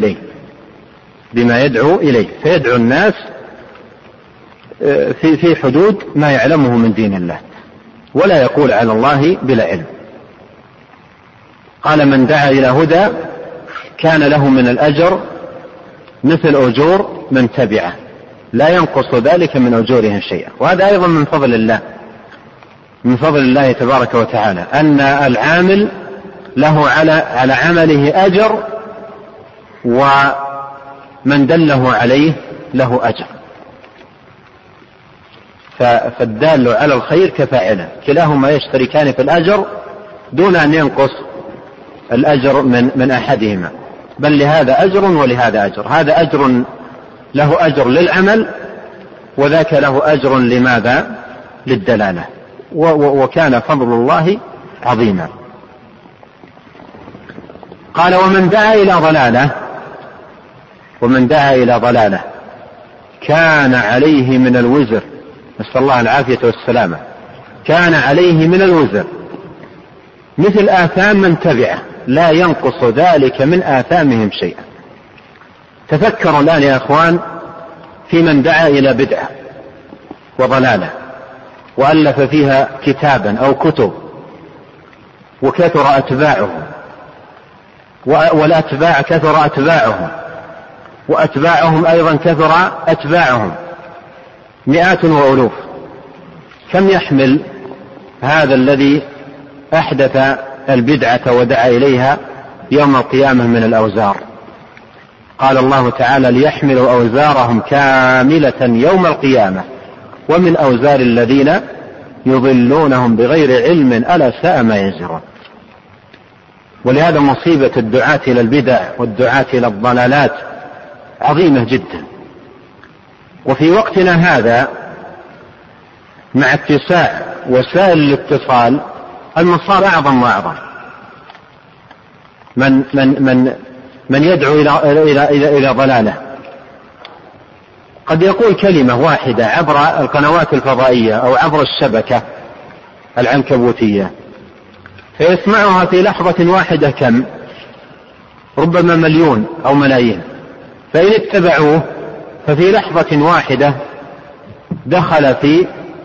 يدعو إليه، فيدعو الناس في حدود ما يعلمه من دين الله، ولا يقول على الله بلا علم. قال من دعا إلى هدى كان له من الأجر مثل أجور من تبعه لا ينقص ذلك من أجورهم شيئا. وهذا أيضا من فضل الله تبارك وتعالى، أن العامل له على عمله أجر، ومن دله عليه له أجر، فالدال على الخير كفاعله، كلاهما يشتركان في الأجر دون أن ينقص الأجر من أحدهما، بل لهذا أجر ولهذا أجر، هذا أجر له أجر للعمل، وذاك له أجر لماذا؟ للدلالة. وكان فضل الله عظيما. قال ومن دعا إلى ضلالة كان عليه من الوزر، نسأل الله العافية والسلامة، كان عليه من الوزر مثل آثام من تبعه لا ينقص ذلك من آثامهم شيئا. تفكروا الآن يا أخوان في من دعا إلى بدعة وضلالة وألف فيها كتابا أو كتب وكثر أتباعهم، والأتباع كثر أتباعهم، وأتباعهم أيضا كثر أتباعهم، مئات وألوف. كم يحمل هذا الذي أحدث البدعة ودعا إليها يوم القيامة من الأوزار؟ قال الله تعالى ليحملوا أوزارهم كاملة يوم القيامة ومن أوزار الذين يضلونهم بغير علم ألا ساء ما يزرون. ولهذا مصيبة الدعاة إلى البدع والدعاة إلى الضلالات عظيمة جدا. وفي وقتنا هذا مع اتساع وسائل الاتصال المصار أعظم وأعظم. من يدعو إلى ضلاله قد يقول كلمة واحدة عبر القنوات الفضائية أو عبر الشبكة العنكبوتية، فيسمعها في لحظة واحدة كم؟ ربما مليون أو ملايين، فإن اتبعوه ففي لحظة واحدة دخل في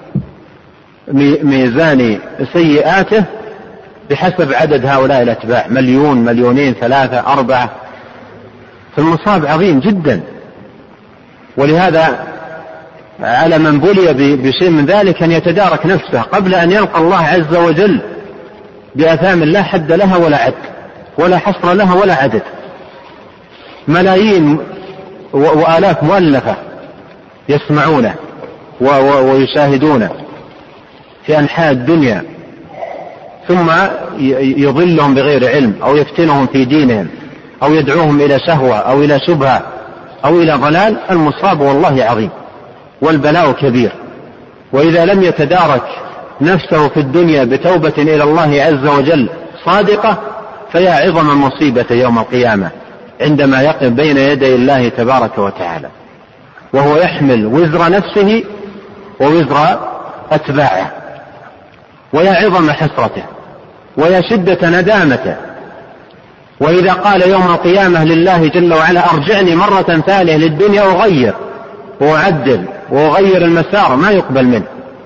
ميزان سيئاته بحسب عدد هؤلاء الأتباع، 1,000,000 2,000,000 3 4. فالمصاب عظيم جدا. ولهذا على من بلي بشيء من ذلك أن يتدارك نفسه قبل أن يلقى الله عز وجل بآثام لا حد لها ولا عد ولا حصر لها ولا عدد. ملايين وآلاف مؤلفة يسمعونه ويشاهدونه في أنحاء الدنيا، ثم يضلهم بغير علم أو يفتنهم في دينهم أو يدعوهم إلى شهوة أو إلى شبهة أو إلى ضلال. المصاب والله عظيم والبلاء كبير. وإذا لم يتدارك نفسه في الدنيا بتوبة إلى الله عز وجل صادقة فيا عظم المصيبة يوم القيامة عندما يقف بين يدي الله تبارك وتعالى وهو يحمل وزر نفسه ووزر أتباعه. ويا عظم حسرته ويا شدة ندامته. وإذا قال يوم القيامة لله جل وعلا أرجعني مرة ثانية للدنيا أغير وأعدل وأغير المسار، ما يقبل منه.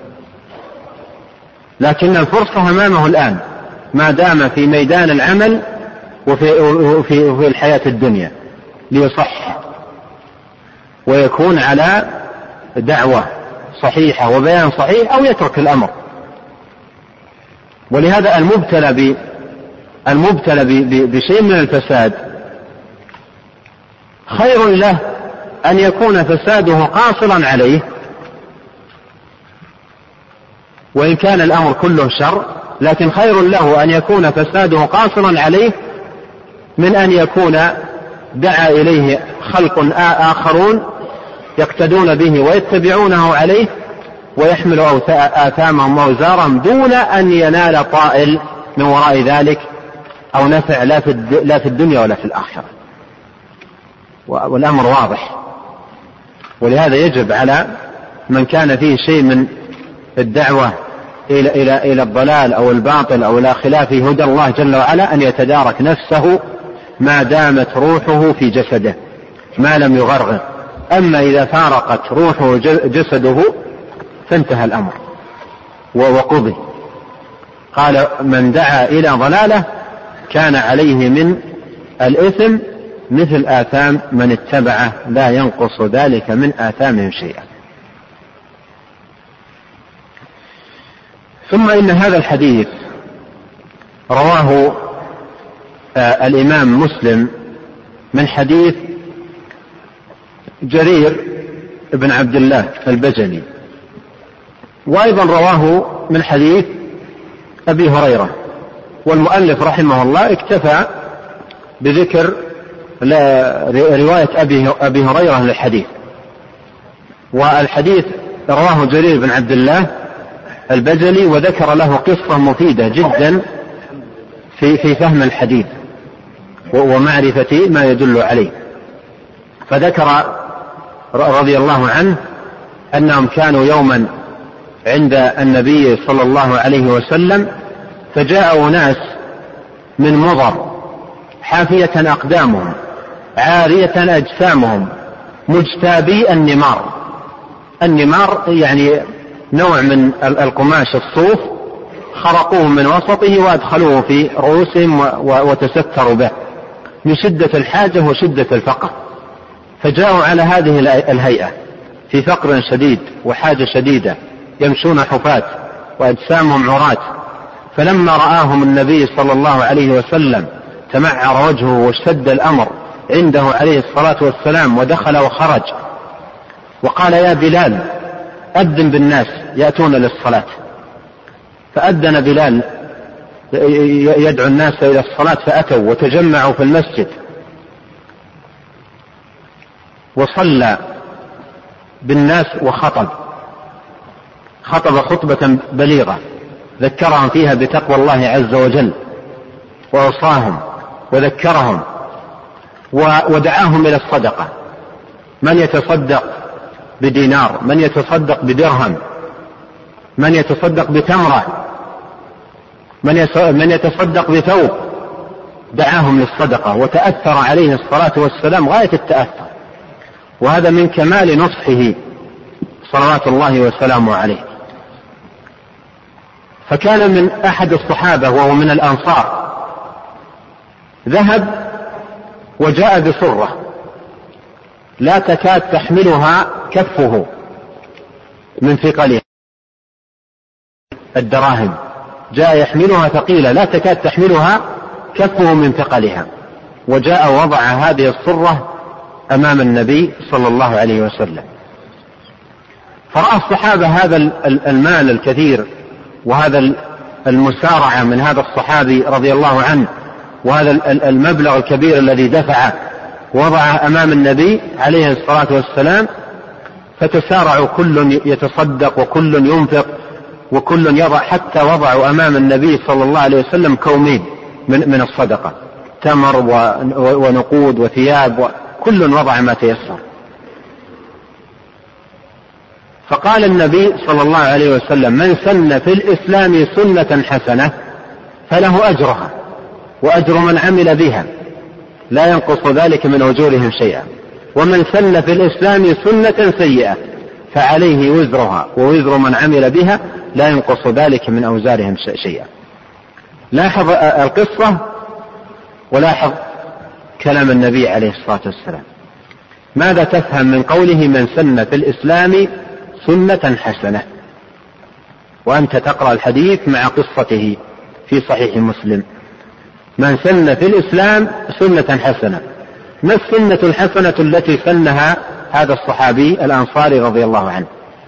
لكن الفرصة أمامه الآن ما دام في ميدان العمل وفي الحياة الدنيا ليصح ويكون على دعوة صحيحة وبيان صحيح أو يترك الأمر. ولهذا المبتلى بشيء من الفساد خير له أن يكون فساده قاصرا عليه، وإن كان الأمر كله شر، لكن خير له أن يكون فساده قاصرا عليه من أن يكون دعا إليه خلق آخرون يقتدون به ويتبعونه عليه ويحمل آثامهم وأوزارهم دون أن ينال طائل من وراء ذلك أو نفع لا في الدنيا ولا في الآخرة. والأمر واضح. ولهذا يجب على من كان فيه شيء من الدعوة إلى الضلال أو الباطل أو إلى خلاف هدى الله جل وعلا أن يتدارك نفسه ما دامت روحه في جسده ما لم يغرغر. أما إذا فارقت روحه جسده فانتهى الأمر وقضي. قال من دعا إلى ضلالة كان عليه من الإثم مثل آثام من اتبعه لا ينقص ذلك من آثامهم شيئا. ثم إن هذا الحديث رواه الإمام مسلم من حديث جرير بن عبد الله البجلي، وأيضا رواه من حديث أبي هريرة. والمؤلف رحمه الله اكتفى بذكر رواية أبي هريرة للحديث. والحديث رواه جرير بن عبد الله البجلي وذكر له قصة مفيدة جدا في فهم الحديث ومعرفة ما يدل عليه. فذكر رضي الله عنه أنهم كانوا يوما عند النبي صلى الله عليه وسلم فجاءوا ناس من مضر حافية أقدامهم عارية أجسامهم مجتابي النمار. النمار يعني نوع من القماش الصوف خرقوه من وسطه وأدخلوه في رؤوسهم وتستروا به من شدة الحاجة وشدة الفقر. فجاءوا على هذه الهيئة في فقر شديد وحاجة شديدة يمشون حفاة وأجسامهم عراة. فلما رآهم النبي صلى الله عليه وسلم تمعر وجهه واشتد الأمر عنده عليه الصلاة والسلام ودخل وخرج وقال يا بلال أذن بالناس يأتون للصلاة. فأذن بلال يدعو الناس إلى الصلاة فأتوا وتجمعوا في المسجد وصلى بالناس وخطب خطبة بليغة ذكرهم فيها بتقوى الله عز وجل وأوصاهم وذكرهم ودعاهم إلى الصدقة. من يتصدق بدينار، من يتصدق بدرهم، من يتصدق بتمرة، من يتصدق بثوب. دعاهم للصدقة وتأثر عليه الصلاة والسلام غاية التأثر. وهذا من كمال نصحه صلوات الله وسلامه عليه. فكان من أحد الصحابة وهو من الأنصار ذهب وجاء بصرة لا تكاد تحملها كفه من ثقلها، الدراهم جاء يحملها ثقيلة لا تكاد تحملها كفه من ثقلها، وجاء وضع هذه الصرة أمام النبي صلى الله عليه وسلم. فرأى الصحابة هذا المال الكثير وهذا المسارعة من هذا الصحابي رضي الله عنه وهذا المبلغ الكبير الذي دفعه وضعه أمام النبي عليه الصلاة والسلام، فتسارعوا كل يتصدق وكل ينفق وكل يضع، حتى وضعوا أمام النبي صلى الله عليه وسلم كومين من الصدقة، تمر ونقود وثياب، وكل وضع ما تيسر. فقال النبي صلى الله عليه وسلم: من سن في الإسلام سنة حسنة فله أجرها وأجر من عمل بها لا ينقص ذلك من أجورهم شيئا، ومن سن في الإسلام سنة سيئة فعليه وزرها ووزر من عمل بها لا ينقص ذلك من أوزارهم شيئا. لاحظ القصة ولاحظ كلام النبي عليه الصلاة والسلام. ماذا تفهم من قوله من سن في الإسلام سنة حسنة، وأنت تقرأ الحديث مع قصته في صحيح مسلم؟ من سن في الإسلام سنة حسنة، ما السنة الحسنة التي سنها هذا الصحابي الأنصاري رضي الله عنه؟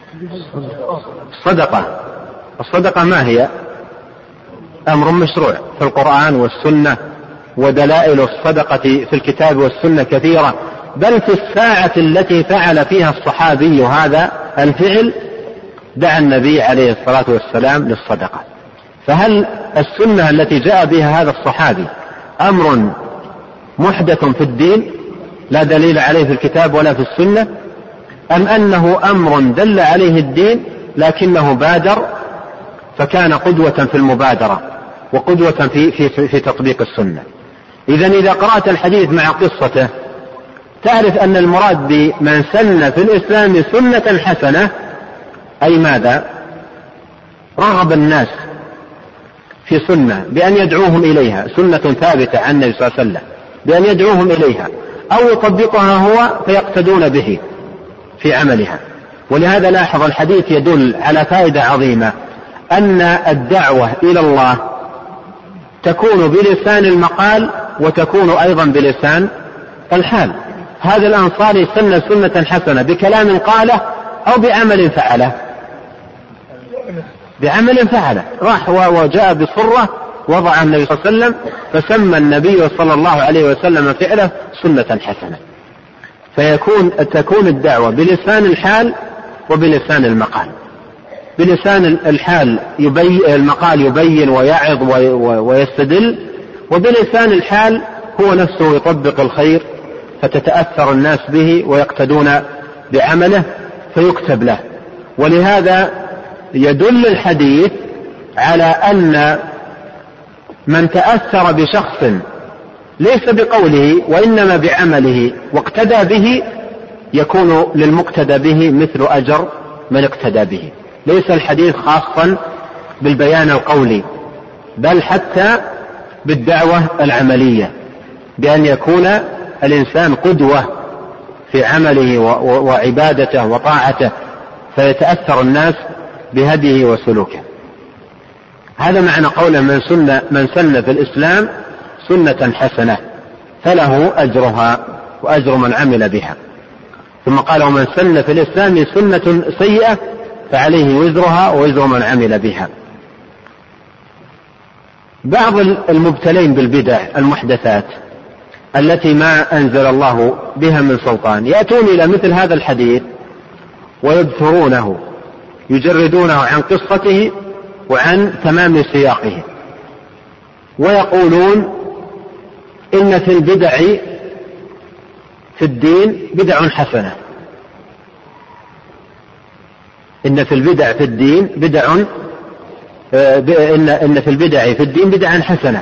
الصدقة. الصدقة ما هي؟ أمر مشروع في القرآن والسنة، ودلائل الصدقة في الكتاب والسنة كثيرة، بل في الساعة التي فعل فيها الصحابي هذا الفعل دعا النبي عليه الصلاة والسلام للصدقة. فهل السنة التي جاء بها هذا الصحابي أمر محدث في الدين لا دليل عليه في الكتاب ولا في السنة، أم أنه أمر دل عليه الدين لكنه بادر فكان قدوة في المبادرة وقدوة في تطبيق السنة؟ إذا قرأت الحديث مع قصته تعرف أن المراد بمن سن في الإسلام سنة حسنة أي ماذا؟ رغب الناس في سنة بأن يدعوهم إليها، سنة ثابتة عن النبي صلى الله عليه وسلم، بأن يدعوهم إليها أو يطبقها هو فيقتدون به في عملها. ولهذا لاحظ الحديث يدل على فائدة عظيمة، أن الدعوة إلى الله تكون بلسان المقال وتكون أيضا بلسان الحال. هذا الأنصاري سن سنة حسنة بكلام قاله أو بعمل فعله؟ بعمل فعله، راح وجاء بصرة وضع النبي صلى الله عليه وسلم، فسمى النبي صلى الله عليه وسلم فعله سنة حسنة. تكون الدعوة بلسان الحال وبلسان المقال. بلسان الحال المقال يبين ويعظ ويستدل، وبلسان الحال هو نفسه يطبق الخير فتتأثر الناس به ويقتدون بعمله فيكتب له. ولهذا يدل الحديث على أن من تأثر بشخص ليس بقوله وإنما بعمله واقتدى به يكون للمقتدى به مثل أجر من اقتدى به. ليس الحديث خاصا بالبيان القولي، بل حتى بالدعوة العملية، بأن يكون الإنسان قدوة في عمله وعبادته وطاعته فيتأثر الناس بهديه وسلوكه. هذا معنى قوله من سن في الإسلام سنة حسنة فله أجرها وأجر من عمل بها. ثم قال ومن سن في الإسلام سنة سيئة فعليه وزرها ووزر من عمل بها. بعض المبتلين بالبدع المحدثات التي ما أنزل الله بها من سلطان يأتون إلى مثل هذا الحديث ويبثرونه، يجردونه عن قصته وعن تمام سياقه، ويقولون إن في البدع في الدين بدع حسنة، إن في البدع في الدين بدع إن في البدع في الدين بدعا حسنة.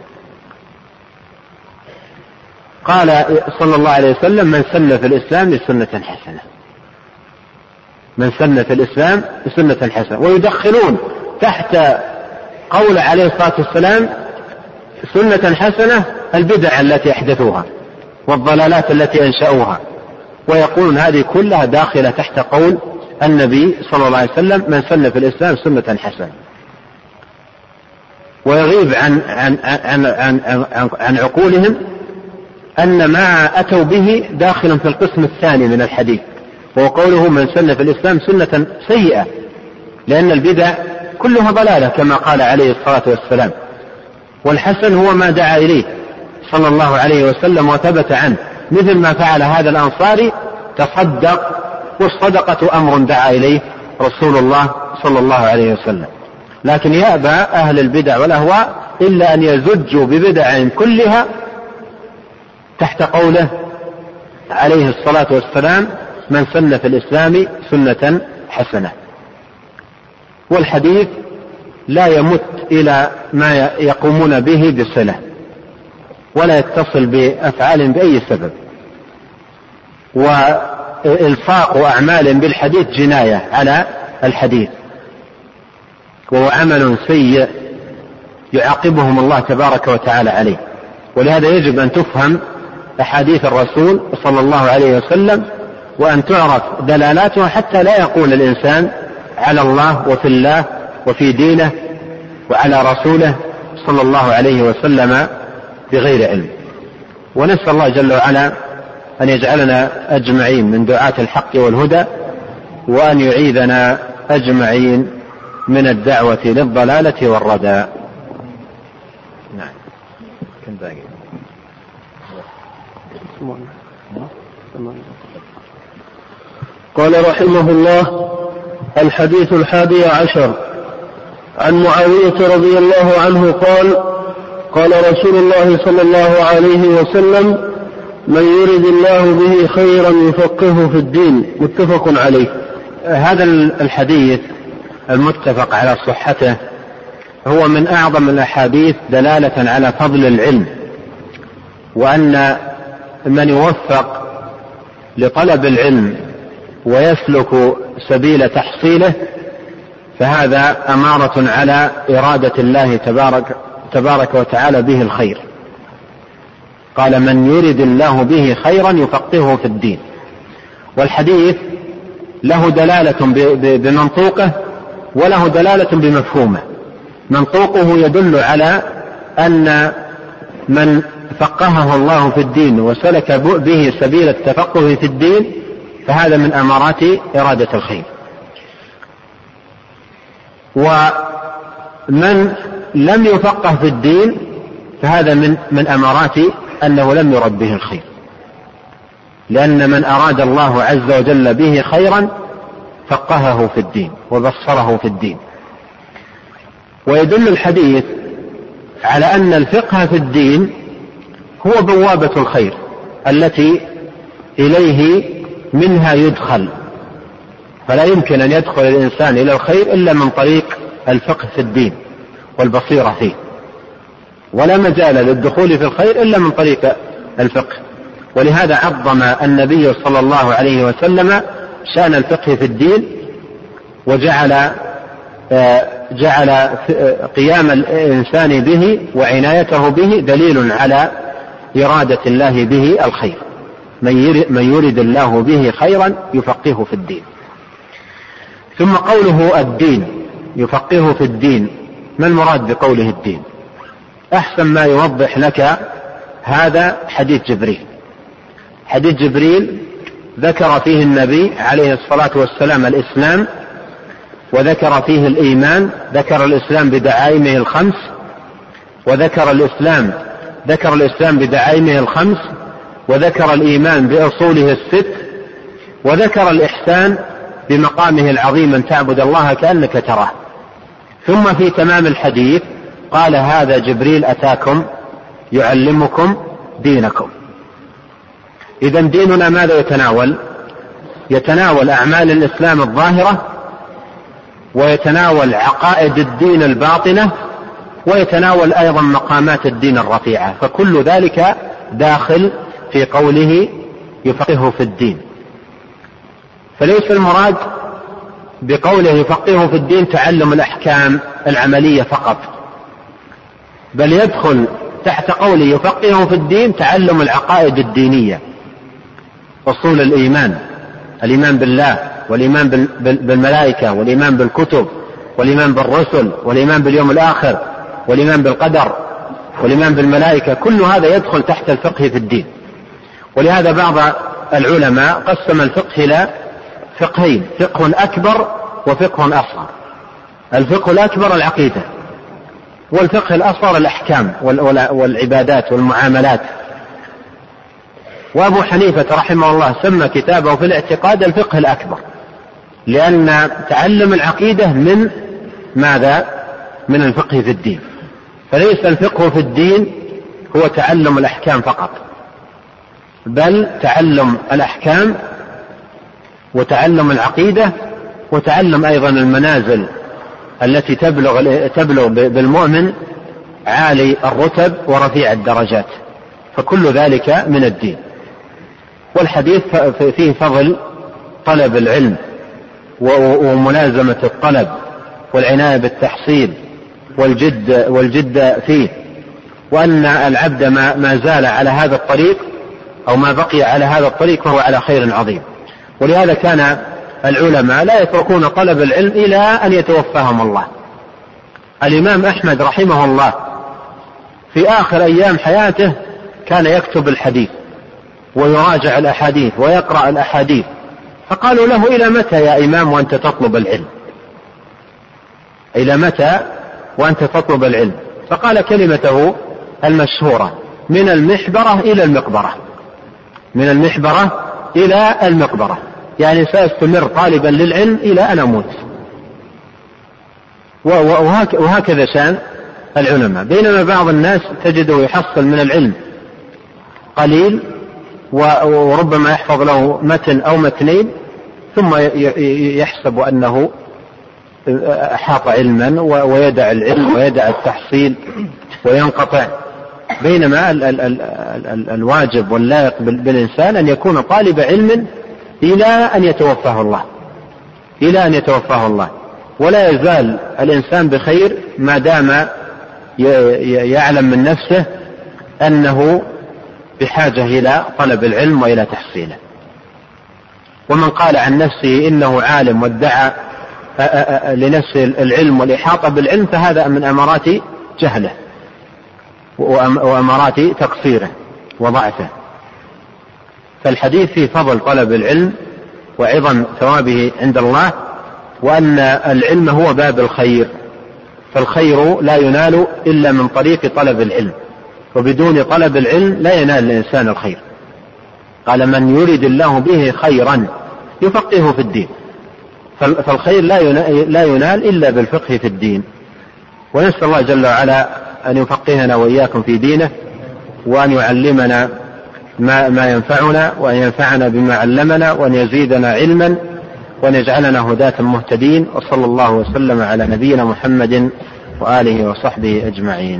قال صلى الله عليه وسلم من سن في الإسلام سنة حسنة، من سن في الإسلام سنة حسنة. ويدخلون تحت قول عليه الصلاة والسلام سنة حسنة البدع التي أحدثوها والضلالات التي أنشأوها، ويقولون هذه كلها داخلة تحت قول النبي صلى الله عليه وسلم من سن في الإسلام سنة حسنة. ويغيب عن عقولهم أن ما أتوا به داخل في القسم الثاني من الحديث، وهو قوله من سن في الإسلام سنة سيئة، لأن البدع كلها ضلالة كما قال عليه الصلاة والسلام، والحسن هو ما دعا إليه صلى الله عليه وسلم وثبت عنه، مثل ما فعل هذا الأنصاري تصدق، والصدقة أمر دعا إليه رسول الله صلى الله عليه وسلم. لكن يأبى أهل البدع والأهواء إلا أن يزجوا ببدع كلها تحت قوله عليه الصلاة والسلام من سن في الإسلام سنة حسنة. والحديث لا يمت إلى ما يقومون به بصلة، ولا يتصل بأفعال بأي سبب، وإلصاق أعمال بالحديث جناية على الحديث، وهو عمل سيء يعاقبهم الله تبارك وتعالى عليه. ولهذا يجب أن تفهم أحاديث الرسول صلى الله عليه وسلم وأن تعرف دلالاتها، حتى لا يقول الإنسان على الله وفي الله وفي دينه وعلى رسوله صلى الله عليه وسلم بغير علم. ونسأل الله جل وعلا أن يجعلنا أجمعين من دعاة الحق والهدى، وأن يعيذنا أجمعين من الدعوة للضلالة والردى. نعم. كم باقي؟ قال رحمه الله: الحديث 11 عن معاوية رضي الله عنه قال: قال رسول الله صلى الله عليه وسلم: من يرد الله به خيرا يفقهه في الدين. متفق عليه. هذا الحديث المتفق على صحته هو من أعظم الأحاديث دلالة على فضل العلم، وأن من يوفق لطلب العلم ويسلك سبيل تحصيله فهذا أمارة على إرادة الله تبارك وتعالى به الخير. قال: من يرد الله به خيرا يفقهه في الدين. والحديث له دلالة بمنطوقه وله دلالة بمفهومه. منطوقه يدل على أن من فقهه الله في الدين وسلك به سبيل التفقه في الدين فهذا من أمارات إرادة الخير. ومن لم يفقه في الدين فهذا من أمارات أنه لم يرد به الخير، لأن من أراد الله عز وجل به خيرا فقهه في الدين وبصره في الدين. ويدل الحديث على أن الفقه في الدين هو بوابة الخير التي إليه منها يدخل، فلا يمكن أن يدخل الإنسان إلى الخير إلا من طريق الفقه في الدين والبصيرة فيه، ولا مجال للدخول في الخير إلا من طريق الفقه. ولهذا عظم النبي صلى الله عليه وسلم شأن الفقه في الدين، وجعل قيام الإنسان به وعنايته به دليل على إرادة الله به الخير. من يرد الله به خيرا يفقهه في الدين. ثم قوله الدين يفقهه في الدين، ما المراد بقوله الدين؟ أحسن ما يوضح لك هذا حديث جبريل. حديث جبريل ذكر فيه النبي عليه الصلاة والسلام الإسلام، وذكر فيه الإيمان، ذكر الإسلام بدعائمه الخمس، وذكر الإسلام بدعائمه الخمس، وذكر الإيمان بأصوله الست، وذكر الإحسان بمقامه العظيم أن تعبد الله كأنك تراه. ثم في تمام الحديث قال: هذا جبريل أتاكم يعلمكم دينكم. إذن ديننا ماذا يتناول؟ يتناول أعمال الإسلام الظاهرة، ويتناول عقائد الدين الباطنة، ويتناول أيضا مقامات الدين الرفيعة، فكل ذلك داخل في قوله يفقهه في الدين. فليس المراد بقوله يفقهه في الدين تعلم الأحكام العملية فقط، بل يدخل تحت قوله يفقهه في الدين تعلم العقائد الدينية، أصول الإيمان، الإيمان بالله والإيمان بالملائكة والإيمان بالكتب والإيمان بالرسل والإيمان باليوم الآخر والإيمان بالقدر والإيمان بالملائكة، كل هذا يدخل تحت الفقه في الدين. ولهذا بعض العلماء قسم الفقه إلى فقهين: فقه أكبر وفقه أصغر. الفقه الأكبر العقيدة، والفقه الأصغر الأحكام والعبادات والمعاملات. وأبو حنيفة رحمه الله سمى كتابه في الاعتقاد الفقه الأكبر، لأن تعلم العقيدة من ماذا؟ من الفقه في الدين. فليس الفقه في الدين هو تعلم الأحكام فقط، بل تعلم الأحكام وتعلم العقيدة وتعلم أيضا المنازل التي تبلغ بالمؤمن عالي الرتب ورفيع الدرجات، فكل ذلك من الدين. والحديث فيه فضل طلب العلم وملازمة الطلب والعناية بالتحصيل والجد فيه، وأن العبد ما زال على هذا الطريق أو ما بقي على هذا الطريق فهو على خير عظيم. ولهذا كان العلماء لا يتركون طلب العلم إلى أن يتوفاهم الله. الإمام أحمد رحمه الله في آخر أيام حياته كان يكتب الحديث ويراجع الأحاديث ويقرأ الأحاديث، فقالوا له: إلى متى يا إمام وأنت تطلب العلم؟ إلى متى وأنت تطلب العلم؟ فقال كلمته المشهورة: من المحبرة إلى المقبرة. من المحبرة إلى المقبرة، يعني سأستمر طالبا للعلم إلى أن أموت. وهكذا شان العلماء. بينما بعض الناس تجده يحصل من العلم قليل وربما يحفظ له متن أو متنين ثم يحسب أنه أحاط علما ويدع العلم ويدع التحصيل وينقطع. بينما الواجب واللائق بالإنسان أن يكون طالب علم إلى أن يتوفاه الله، إلى أن يتوفاه الله. ولا يزال الإنسان بخير ما دام يعلم من نفسه أنه بحاجة إلى طلب العلم وإلى تحصيله. ومن قال عن نفسه إنه عالم وادعى لنفسه العلم والإحاطة بالعلم فهذا من أمارات جهله وأمارات تقصيره وضعفه. فالحديث في فضل طلب العلم وعظم ثوابه عند الله، وأن العلم هو باب الخير، فالخير لا ينال إلا من طريق طلب العلم، وبدون طلب العلم لا ينال الإنسان الخير. قال: من يريد الله به خيرا يفقهه في الدين. فالخير لا ينال إلا بالفقه في الدين. ونسأل الله جل وعلا أن يفقهنا وإياكم في دينه، وأن يعلمنا ما ينفعنا، وأن ينفعنا بما علمنا، وأن يزيدنا علما، وأن يجعلنا هداة مهتدين. وصلى الله وسلم على نبينا محمد وآله وصحبه أجمعين.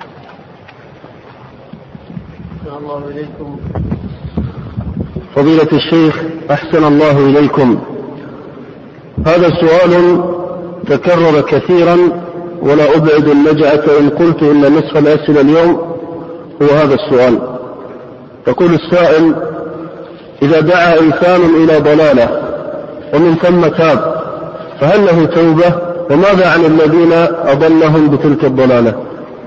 الله إليكم فضيلة الشيخ، أحسن الله إليكم. هذا سؤال تكرر كثيرا ولا أبعد اللجعة إن قلت إن نصف الأسئلة اليوم هو هذا السؤال. يقول السائل: إذا دعا إنسان إلى ضلالة ومن ثم تاب فهل له توبة؟ وماذا عن الذين أضلهم بتلك الضلالة؟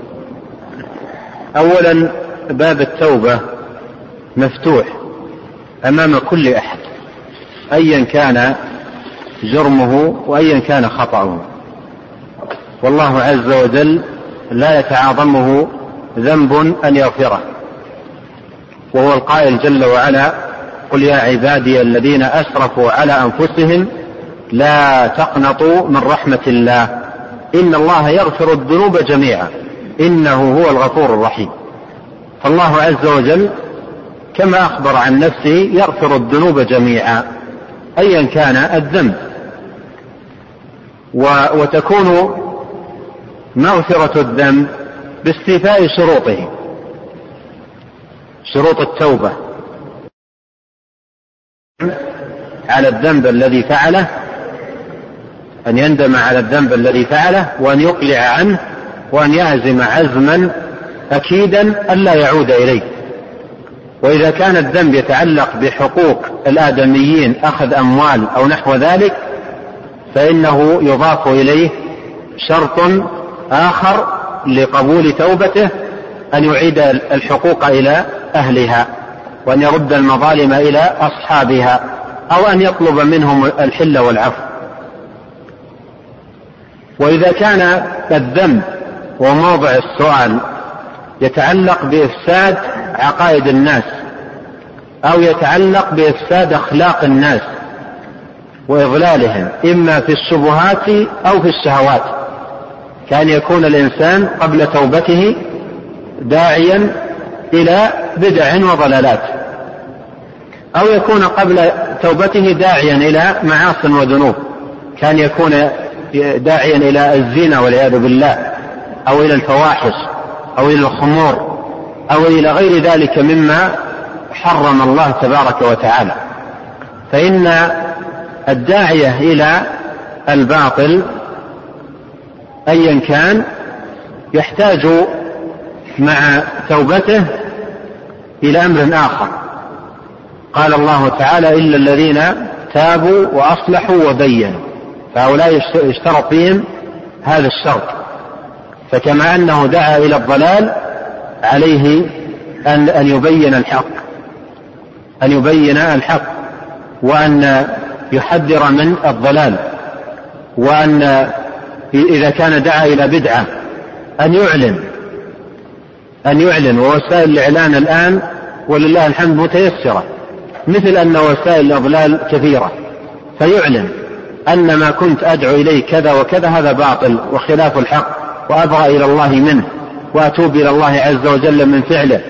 أولا، باب التوبة مفتوح أمام كل أحد أيا كان جرمه وأيا كان خطأه، والله عز وجل لا يتعاظمه ذنب أن يغفره، وهو القائل جل وعلا: قل يا عبادي الذين أسرفوا على أنفسهم لا تقنطوا من رحمة الله إن الله يغفر الذنوب جميعا إنه هو الغفور الرحيم. فالله عز وجل كما أخبر عن نفسه يغفر الذنوب جميعا أيا كان الذنب، وتكون مغفرة الذنب باستيفاء شروطه، شروط التوبة على الذنب الذي فعله، أن يندم على الذنب الذي فعله وأن يقلع عنه وأن يعزم عزما أكيدا ألا يعود إليه. وإذا كان الذنب يتعلق بحقوق الآدميين، أخذ أموال أو نحو ذلك، فإنه يضاف إليه شرط آخر لقبول توبته، أن يعيد الحقوق إلى أهلها، وأن يرد المظالم إلى أصحابها، أو أن يطلب منهم الحل والعفو. وإذا كان الذنب وموضع السؤال يتعلق بإفساد عقائد الناس، أو يتعلق بإفساد أخلاق الناس وإضلالهم، إما في الشبهات أو في الشهوات، كان يكون الإنسان قبل توبته داعيا إلى بدع وضلالات، أو يكون قبل توبته داعيا إلى معاصٍ وذنوب، كان يكون داعيا إلى الزنا والعياذ بالله، أو إلى الفواحش، أو إلى الخمور، أو إلى غير ذلك مما حرم الله تبارك وتعالى. فإن الداعية إلى الباطل أيا كان يحتاج مع توبته إلى أمر آخر. قال الله تعالى: إلا الذين تابوا وأصلحوا وبينوا، فهؤلاء يشترط فيهم هذا الشرط. فكما أنه دعا إلى الضلال عليه أن يبين الحق، أن يبين الحق، وأن يحذر من الضلال، وأن إذا كان دعا إلى بدعة أن يعلن. ووسائل الإعلان الآن ولله الحمد متيسرة، مثل أن وسائل الإضلال كثيرة، فيعلن أن ما كنت أدعو إليه كذا وكذا هذا باطل وخلاف الحق، وأبرأ إلى الله منه، وأتوب إلى الله عز وجل من فعله.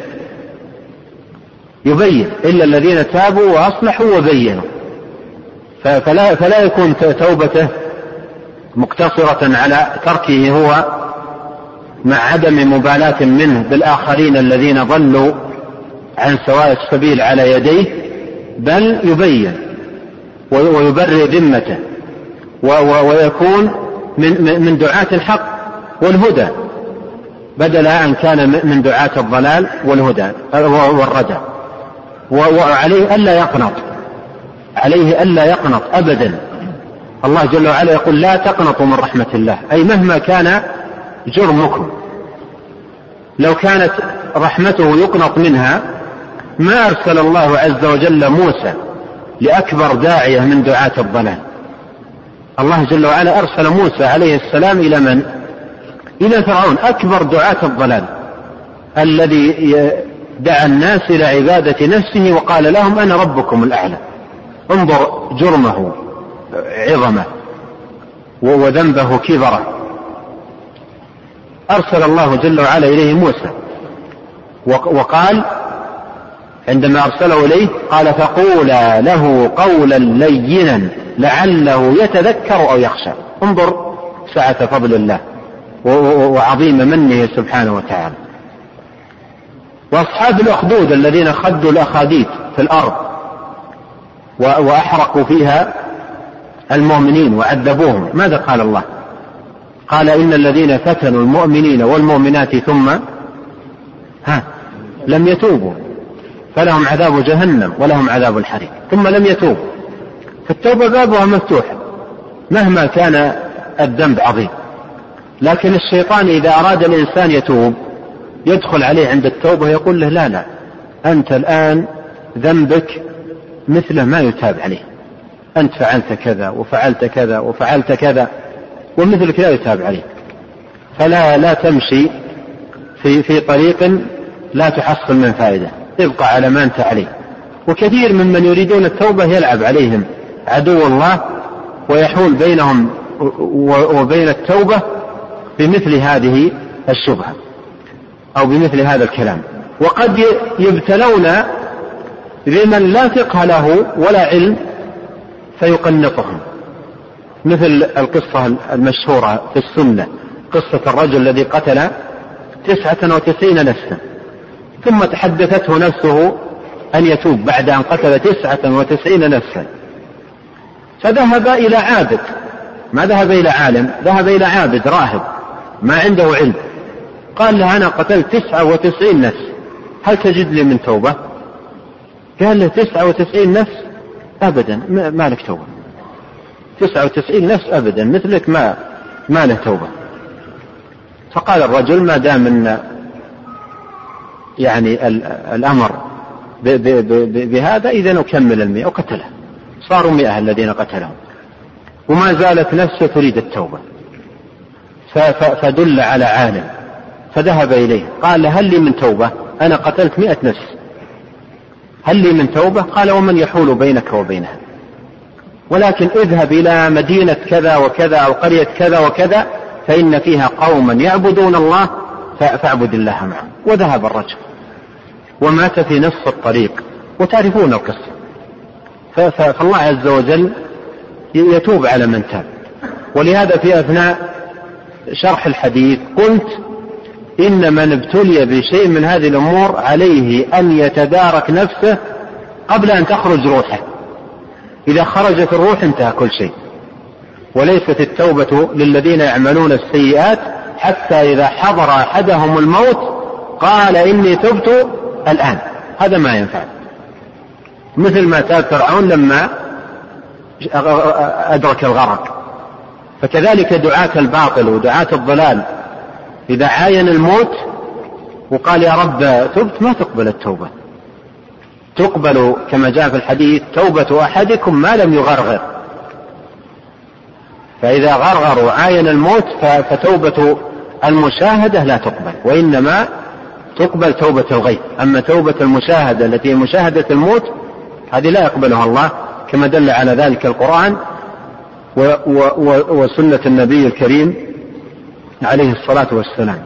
يبين: إلا الذين تابوا وأصلحوا وبينوا. فلا يكون توبته مقتصرة على تركه هو، مع عدم مبالاة منه بالآخرين الذين ضلوا عن سواء السبيل على يديه، بل يبين ويبرئ ذمته، ويكون من دعاة الحق والهدى، بدل أن كان من دعاة الضلال والهدى والردى. وعليه ألا يقنط أبدا. الله جل وعلا يقول: لا تقنطوا من رحمة الله، أي مهما كان جرمكم. لو كانت رحمته يقنط منها ما أرسل الله عز وجل موسى لأكبر داعية من دعاة الضلال. الله جل وعلا أرسل موسى عليه السلام إلى من؟ إلى فرعون، أكبر دعاة الضلال، الذي دعا الناس إلى عبادة نفسه وقال لهم: أنا ربكم الأعلى. انظر جرمه عظمه وذنبه كبره. أرسل الله جل وعلا إليه موسى، وقال عندما أرسله إليه قال: فقولا له قولا لينا لعله يتذكر أو يخشى. انظر سعة فضل الله وعظيم منه سبحانه وتعالى. وأصحاب الأخدود الذين خدوا الأخاديد في الأرض وأحرقوا فيها المؤمنين وعذبوهم، ماذا قال الله؟ قال: إن الذين فتنوا المؤمنين والمؤمنات ثم لم يتوبوا فلهم عذاب جهنم ولهم عذاب الحريق. ثم لم يتوبوا، فالتوبة بابها مفتوح مهما كان الذنب عظيم. لكن الشيطان إذا أراد الإنسان يتوب يدخل عليه عند التوبة يقول له: لا أنت الآن ذنبك مثله ما يتاب عليه، أنت فعلت كذا وفعلت كذا وفعلت كذا ومثلك لا يتاب عليه، فلا تمشي في طريق لا تحصل من فائدة، ابقى على ما أنت عليه. وكثير ممن يريدون التوبة يلعب عليهم عدو الله ويحول بينهم وبين التوبة بمثل هذه الشبهة أو بمثل هذا الكلام. وقد يبتلون بمن لا فقه له ولا علم فيقنطهم، مثل القصة المشهورة في السنة، قصة الرجل الذي قتل 99 نفسا ثم تحدثته نفسه أن يتوب بعد أن قتل 99 نفسا، فذهب إلى عابد، ما ذهب إلى عالم، ذهب إلى عابد راهب ما عنده علم، قال له: أنا قتلت 99 نفس، هل تجد لي من توبة؟ قال له: 99 نفس أبدا ما لك توبة، 99 نفس أبدا مثلك ما له توبة. فقال الرجل: ما دام إن يعني الأمر بهذا إذن أكمل 100، وقتله، صاروا 100 الذين قتلهم، وما زالت نفسه تريد التوبة. فدل على عالم فذهب إليه قال: هل لي من توبة؟ أنا قتلت 100 نفس، هل لي من توبة؟ قال: ومن يحول بينك وبينها؟ ولكن اذهب إلى مدينة كذا وكذا أو قرية كذا وكذا فإن فيها قوما يعبدون الله فاعبد الله معهم. وذهب الرجل ومات في نصف الطريق، وتعرفون القصة. فالله عز وجل يتوب على من تاب. ولهذا في أثناء شرح الحديث قلت: إن من ابتلي بشيء من هذه الأمور عليه أن يتدارك نفسه قبل أن تخرج روحه. إذا خرجت الروح انتهى كل شيء. وليست التوبة للذين يعملون السيئات حتى إذا حضر أحدهم الموت قال: إني تبت الآن. هذا ما ينفع، مثل ما تاب فرعون لما أدرك الغرق. فكذلك دعاة الباطل ودعاة الضلال إذا عاين الموت وقال: يا رب تبت، ما تقبل التوبة. تقبل كما جاء في الحديث: توبة أحدكم ما لم يغرغر. فإذا غرغر وعاين الموت فتوبة المشاهدة لا تقبل، وإنما تقبل توبة الغيب. أما توبة المشاهدة التي هي مشاهدة الموت هذه لا يقبلها الله، كما دل على ذلك القرآن وسنة النبي الكريم عليه الصلاة والسلام.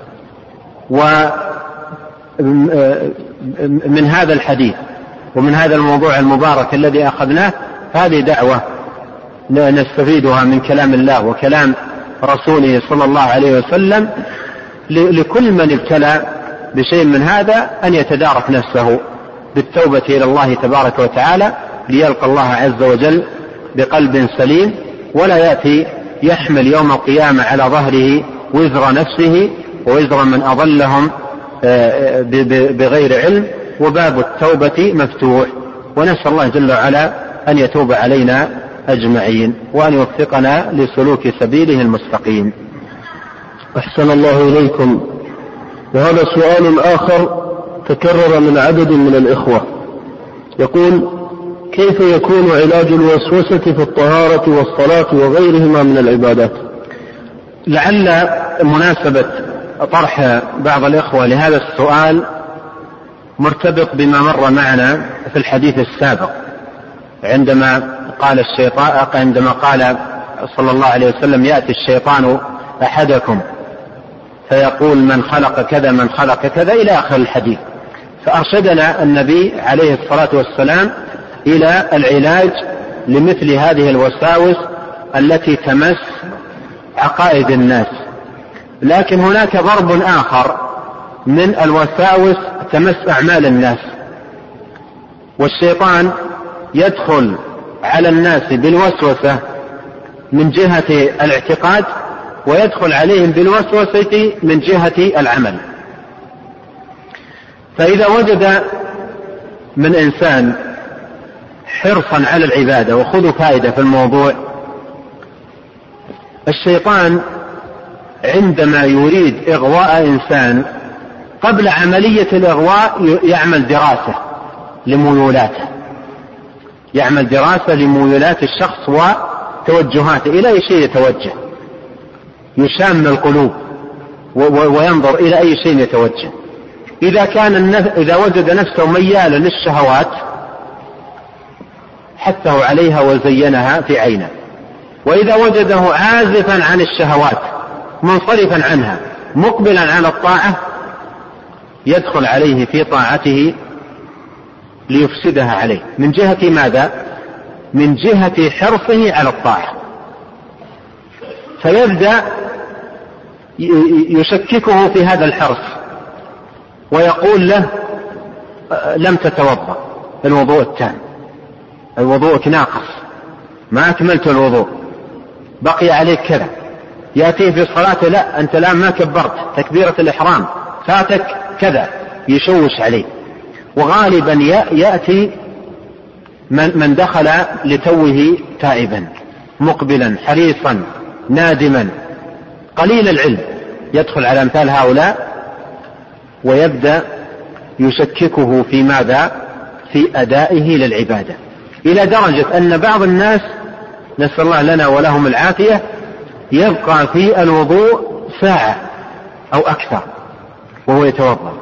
ومن هذا الحديث ومن هذا الموضوع المبارك الذي أخذناه هذه دعوة نستفيدها من كلام الله وكلام رسوله صلى الله عليه وسلم لكل من ابتلى بشيء من هذا أن يتدارك نفسه بالتوبة إلى الله تبارك وتعالى ليلقى الله عز وجل بقلب سليم، ولا يأتي يحمل يوم القيامة على ظهره وزر نفسه ووزر من أضلهم بغير علم. وباب التوبة مفتوح، ونسأل الله جل وعلا أن يتوب علينا أجمعين وأن يوفقنا لسلوك سبيله المستقيم. أحسن الله إليكم. وهذا سؤال آخر تكرر من عدد من الإخوة، يقول: كيف يكون علاج الوسوسة في الطهارة والصلاة وغيرهما من العبادات؟ لعل مناسبة طرح بعض الإخوة لهذا السؤال مرتبط بما مر معنا في الحديث السابق عندما قال صلى الله عليه وسلم: يأتي الشيطان أحدكم فيقول: من خلق كذا من خلق كذا، إلى آخر الحديث. فأرشدنا النبي عليه الصلاة والسلام إلى العلاج لمثل هذه الوساوس التي تمس عقائد الناس. لكن هناك ضرب آخر من الوساوس تمس أعمال الناس، والشيطان يدخل على الناس بالوسوسة من جهة الاعتقاد، ويدخل عليهم بالوسوسة من جهة العمل. فإذا وجد من إنسان حرصا على العبادة، وخذوا فائدة في الموضوع، الشيطان عندما يريد إغواء إنسان قبل عملية الإغواء يعمل دراسة لميولاته، يعمل دراسة لميولات الشخص وتوجهاته، إلى أي شيء يتوجه، يشام القلوب وينظر إلى أي شيء يتوجه. إذا وجد نفسه ميالا للشهوات حثه عليها وزينها في عينه، وإذا وجده عازفا عن الشهوات منصرفا عنها مقبلا على الطاعة يدخل عليه في طاعته ليفسدها عليه. من جهة ماذا؟ من جهة حرصه على الطاعة، فيبدأ يشككه في هذا الحرص ويقول له: لم تتوضأ الوضوء التام، الوضوءك ناقص، ما أكملت الوضوء، بقي عليك كذا. يأتيه في صلاته: لا، أنت الآن ما كبرت تكبيرة الإحرام، فاتك كذا، يشوش عليه. وغالبا يأتي من دخل لتوه تائبا مقبلا حريصا نادما قليل العلم، يدخل على أمثال هؤلاء ويبدأ يشككه في ماذا؟ في أدائه للعبادة، إلى درجة أن بعض الناس نسأل الله لنا ولهم العافية يبقى في الوضوء ساعة أو أكثر وهو يتوضأ،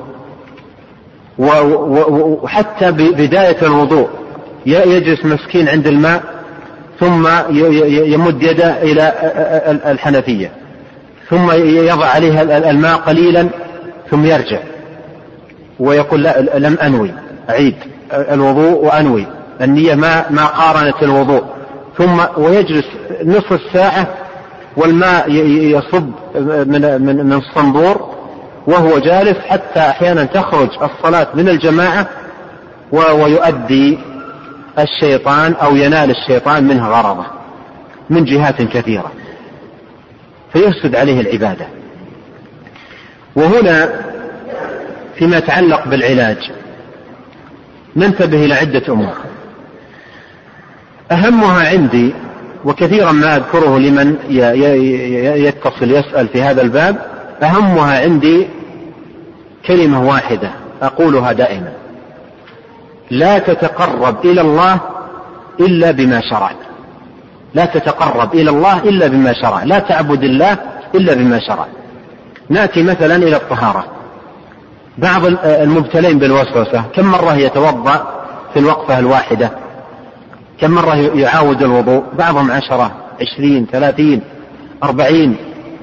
وحتى بداية الوضوء يجلس مسكين عند الماء ثم يمد يده إلى الحنفية ثم يضع عليها الماء قليلا ثم يرجع ويقول لا لم أنوي، أعيد الوضوء وأنوي، النية ما قارنت الوضوء، ثم ويجلس نصف الساعة والماء يصب من الصنبور وهو جالس، حتى أحيانا تخرج الصلاة من الجماعة ويؤدي الشيطان أو ينال الشيطان منها غرضه من جهات كثيرة، فيفسد عليه العبادة. وهنا فيما يتعلق بالعلاج ننتبه إلى عدة أمور، أهمها عندي وكثيرا ما أذكره لمن يتصل يسأل في هذا الباب، أهمها عندي كلمة واحدة أقولها دائما: لا تتقرب إلى الله إلا بما شرع. لا تتقرب إلى الله إلا بما شرع، لا تعبد الله إلا بما شرع. نأتي مثلا إلى الطهارة، بعض المبتلين بالوسوسة كم مرة يتوضأ في الوقفة الواحدة؟ كم مرة يعاود الوضوء؟ بعضهم 10 20 30 40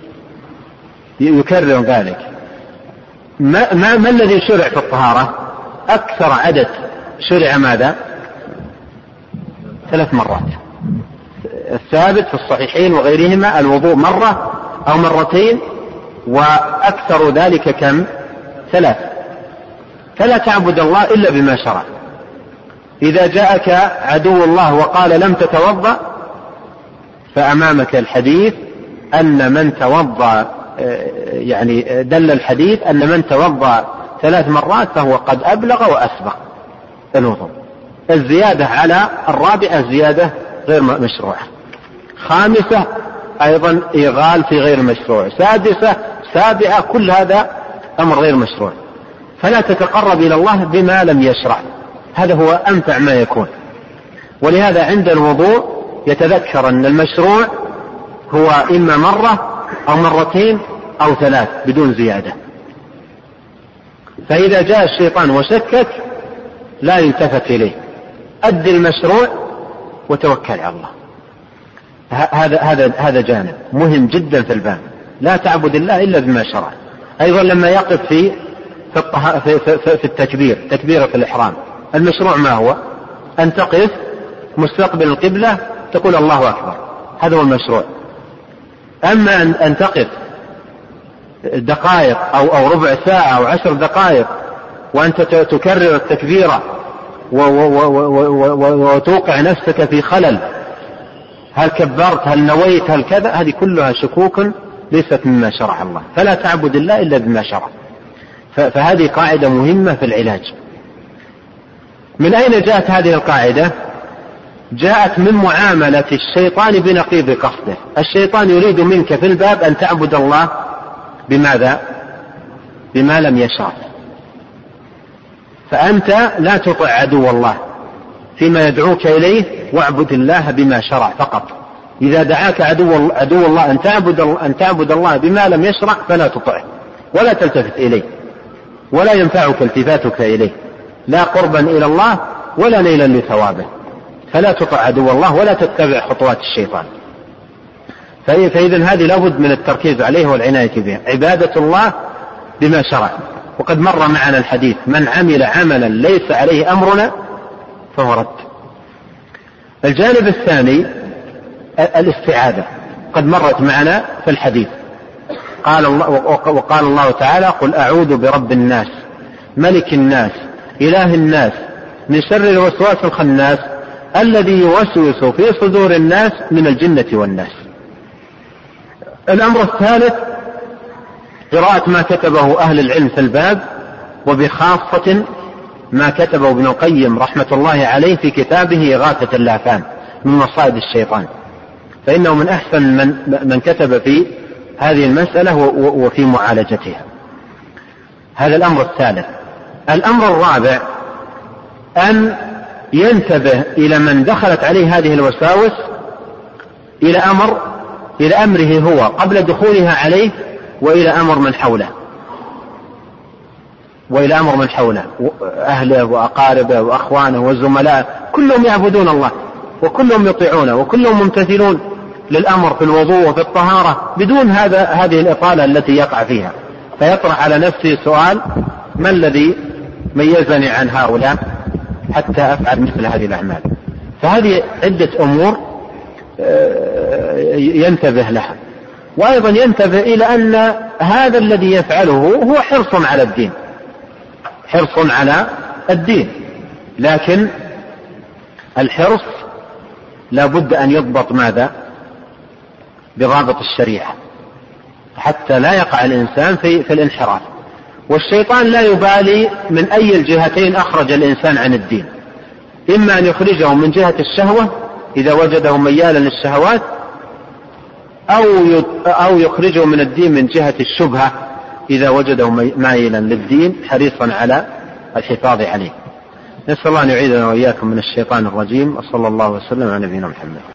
يكرر ذلك. ما الذي شرع في الطهارة؟ أكثر عدد شرع ماذا؟ 3 مرات، الثابت في الصحيحين وغيرهما الوضوء مرة أو مرتين، وأكثر ذلك كم؟ 3. فلا تعبد الله إلا بما شرع. إذا جاءك عدو الله وقال لم تتوضأ، فأمامك الحديث أن من توضأ، يعني دل الحديث أن من توضأ 3 مرات فهو قد أبلغ وأسبق الوضوء. الزيادة على الرابعة زيادة غير مشروعة. 5 أيضا إغال في غير مشروع. 6 7 كل هذا أمر غير مشروع. فلا تتقرب إلى الله بما لم يشرع، هذا هو أنفع ما يكون. ولهذا عند الوضوء يتذكر أن المشروع هو إما مرة أو مرتين أو 3 بدون زيادة. فإذا جاء الشيطان وشكك لا يلتفت إليه، أد المشروع وتوكل على الله. هذا جانب مهم جدا في الباب، لا تعبد الله إلا بما شرع. أيضا لما يقف في التكبير، تكبيرة الإحرام، المشروع ما هو؟ أن تقف مستقبل القبلة تقول الله أكبر، هذا هو المشروع. أما أن تقف دقائق أو ربع ساعة أو 10 دقائق وأنت تكرر التكبيرة وتوقع نفسك في خلل، هل كبرت هل نويت هل كذا، هذه كلها شكوك ليست مما شرع الله. فلا تعبد الله إلا بما شرع. فهذه قاعدة مهمة في العلاج. من أين جاءت هذه القاعدة؟ جاءت من معاملة الشيطان بنقيض قصده. الشيطان يريد منك في الباب أن تعبد الله بماذا؟ بما لم يشرع. فأنت لا تطع عدو الله فيما يدعوك إليه، واعبد الله بما شرع فقط. إذا دعاك عدو الله أن تعبد الله بما لم يشرع فلا تطعه ولا تلتفت إليه، ولا ينفعك التفاتك إليه، لا قربا إلى الله ولا نيلا لثوابه. فلا تطع عدو الله ولا تتبع خطوات الشيطان. فإذن هذه لابد من التركيز عليه والعناية بها، عبادة الله بما شرع. وقد مر معنا الحديث: من عمل عملا ليس عليه أمرنا فهو رد. الجانب الثاني الاستعاذة، قد مرت معنا في الحديث. وقال الله تعالى: قل أعوذ برب الناس ملك الناس إله الناس من شر الوسواس الخناس الذي يوسوس في صدور الناس من الجنة والناس. الأمر الثالث قراءة ما كتبه أهل العلم في الباب، وبخاصة ما كتبه ابن القيم رحمة الله عليه في كتابه إغاثة اللافان من مصائد الشيطان، فإنه من أحسن من كتب في هذه المسألة وفي معالجتها. هذا الأمر الثالث. الأمر الرابع أن ينتبه إلى من دخلت عليه هذه الوساوس إلى أمره هو قبل دخولها عليه، وإلى أمر من حوله أهله وأقاربه وأخوانه وزملاء، كلهم يعبدون الله وكلهم يطيعونه وكلهم ممتثلون للأمر في الوضوء وفي الطهارة بدون هذه الإطالة التي يقع فيها، فيطرح على نفسه سؤال: ما الذي ميزني عن هؤلاء حتى أفعل مثل هذه الأعمال؟ فهذه عدة أمور ينتبه لها. وأيضا ينتبه إلى أن هذا الذي يفعله هو حرص على الدين، لكن الحرص لا بد أن يضبط ماذا؟ بضابط الشريعة، حتى لا يقع الإنسان في الانحراف. والشيطان لا يبالي من أي الجهتين أخرج الإنسان عن الدين، إما أن يخرجه من جهة الشهوة إذا وجده ميالا للشهوات، أو يخرجه من الدين من جهة الشبهة إذا وجده مائلا للدين حريصا على الحفاظ عليه. نسأل الله أن يعيذنا وإياكم من الشيطان الرجيم، وصلى الله وسلم على نبينا محمد.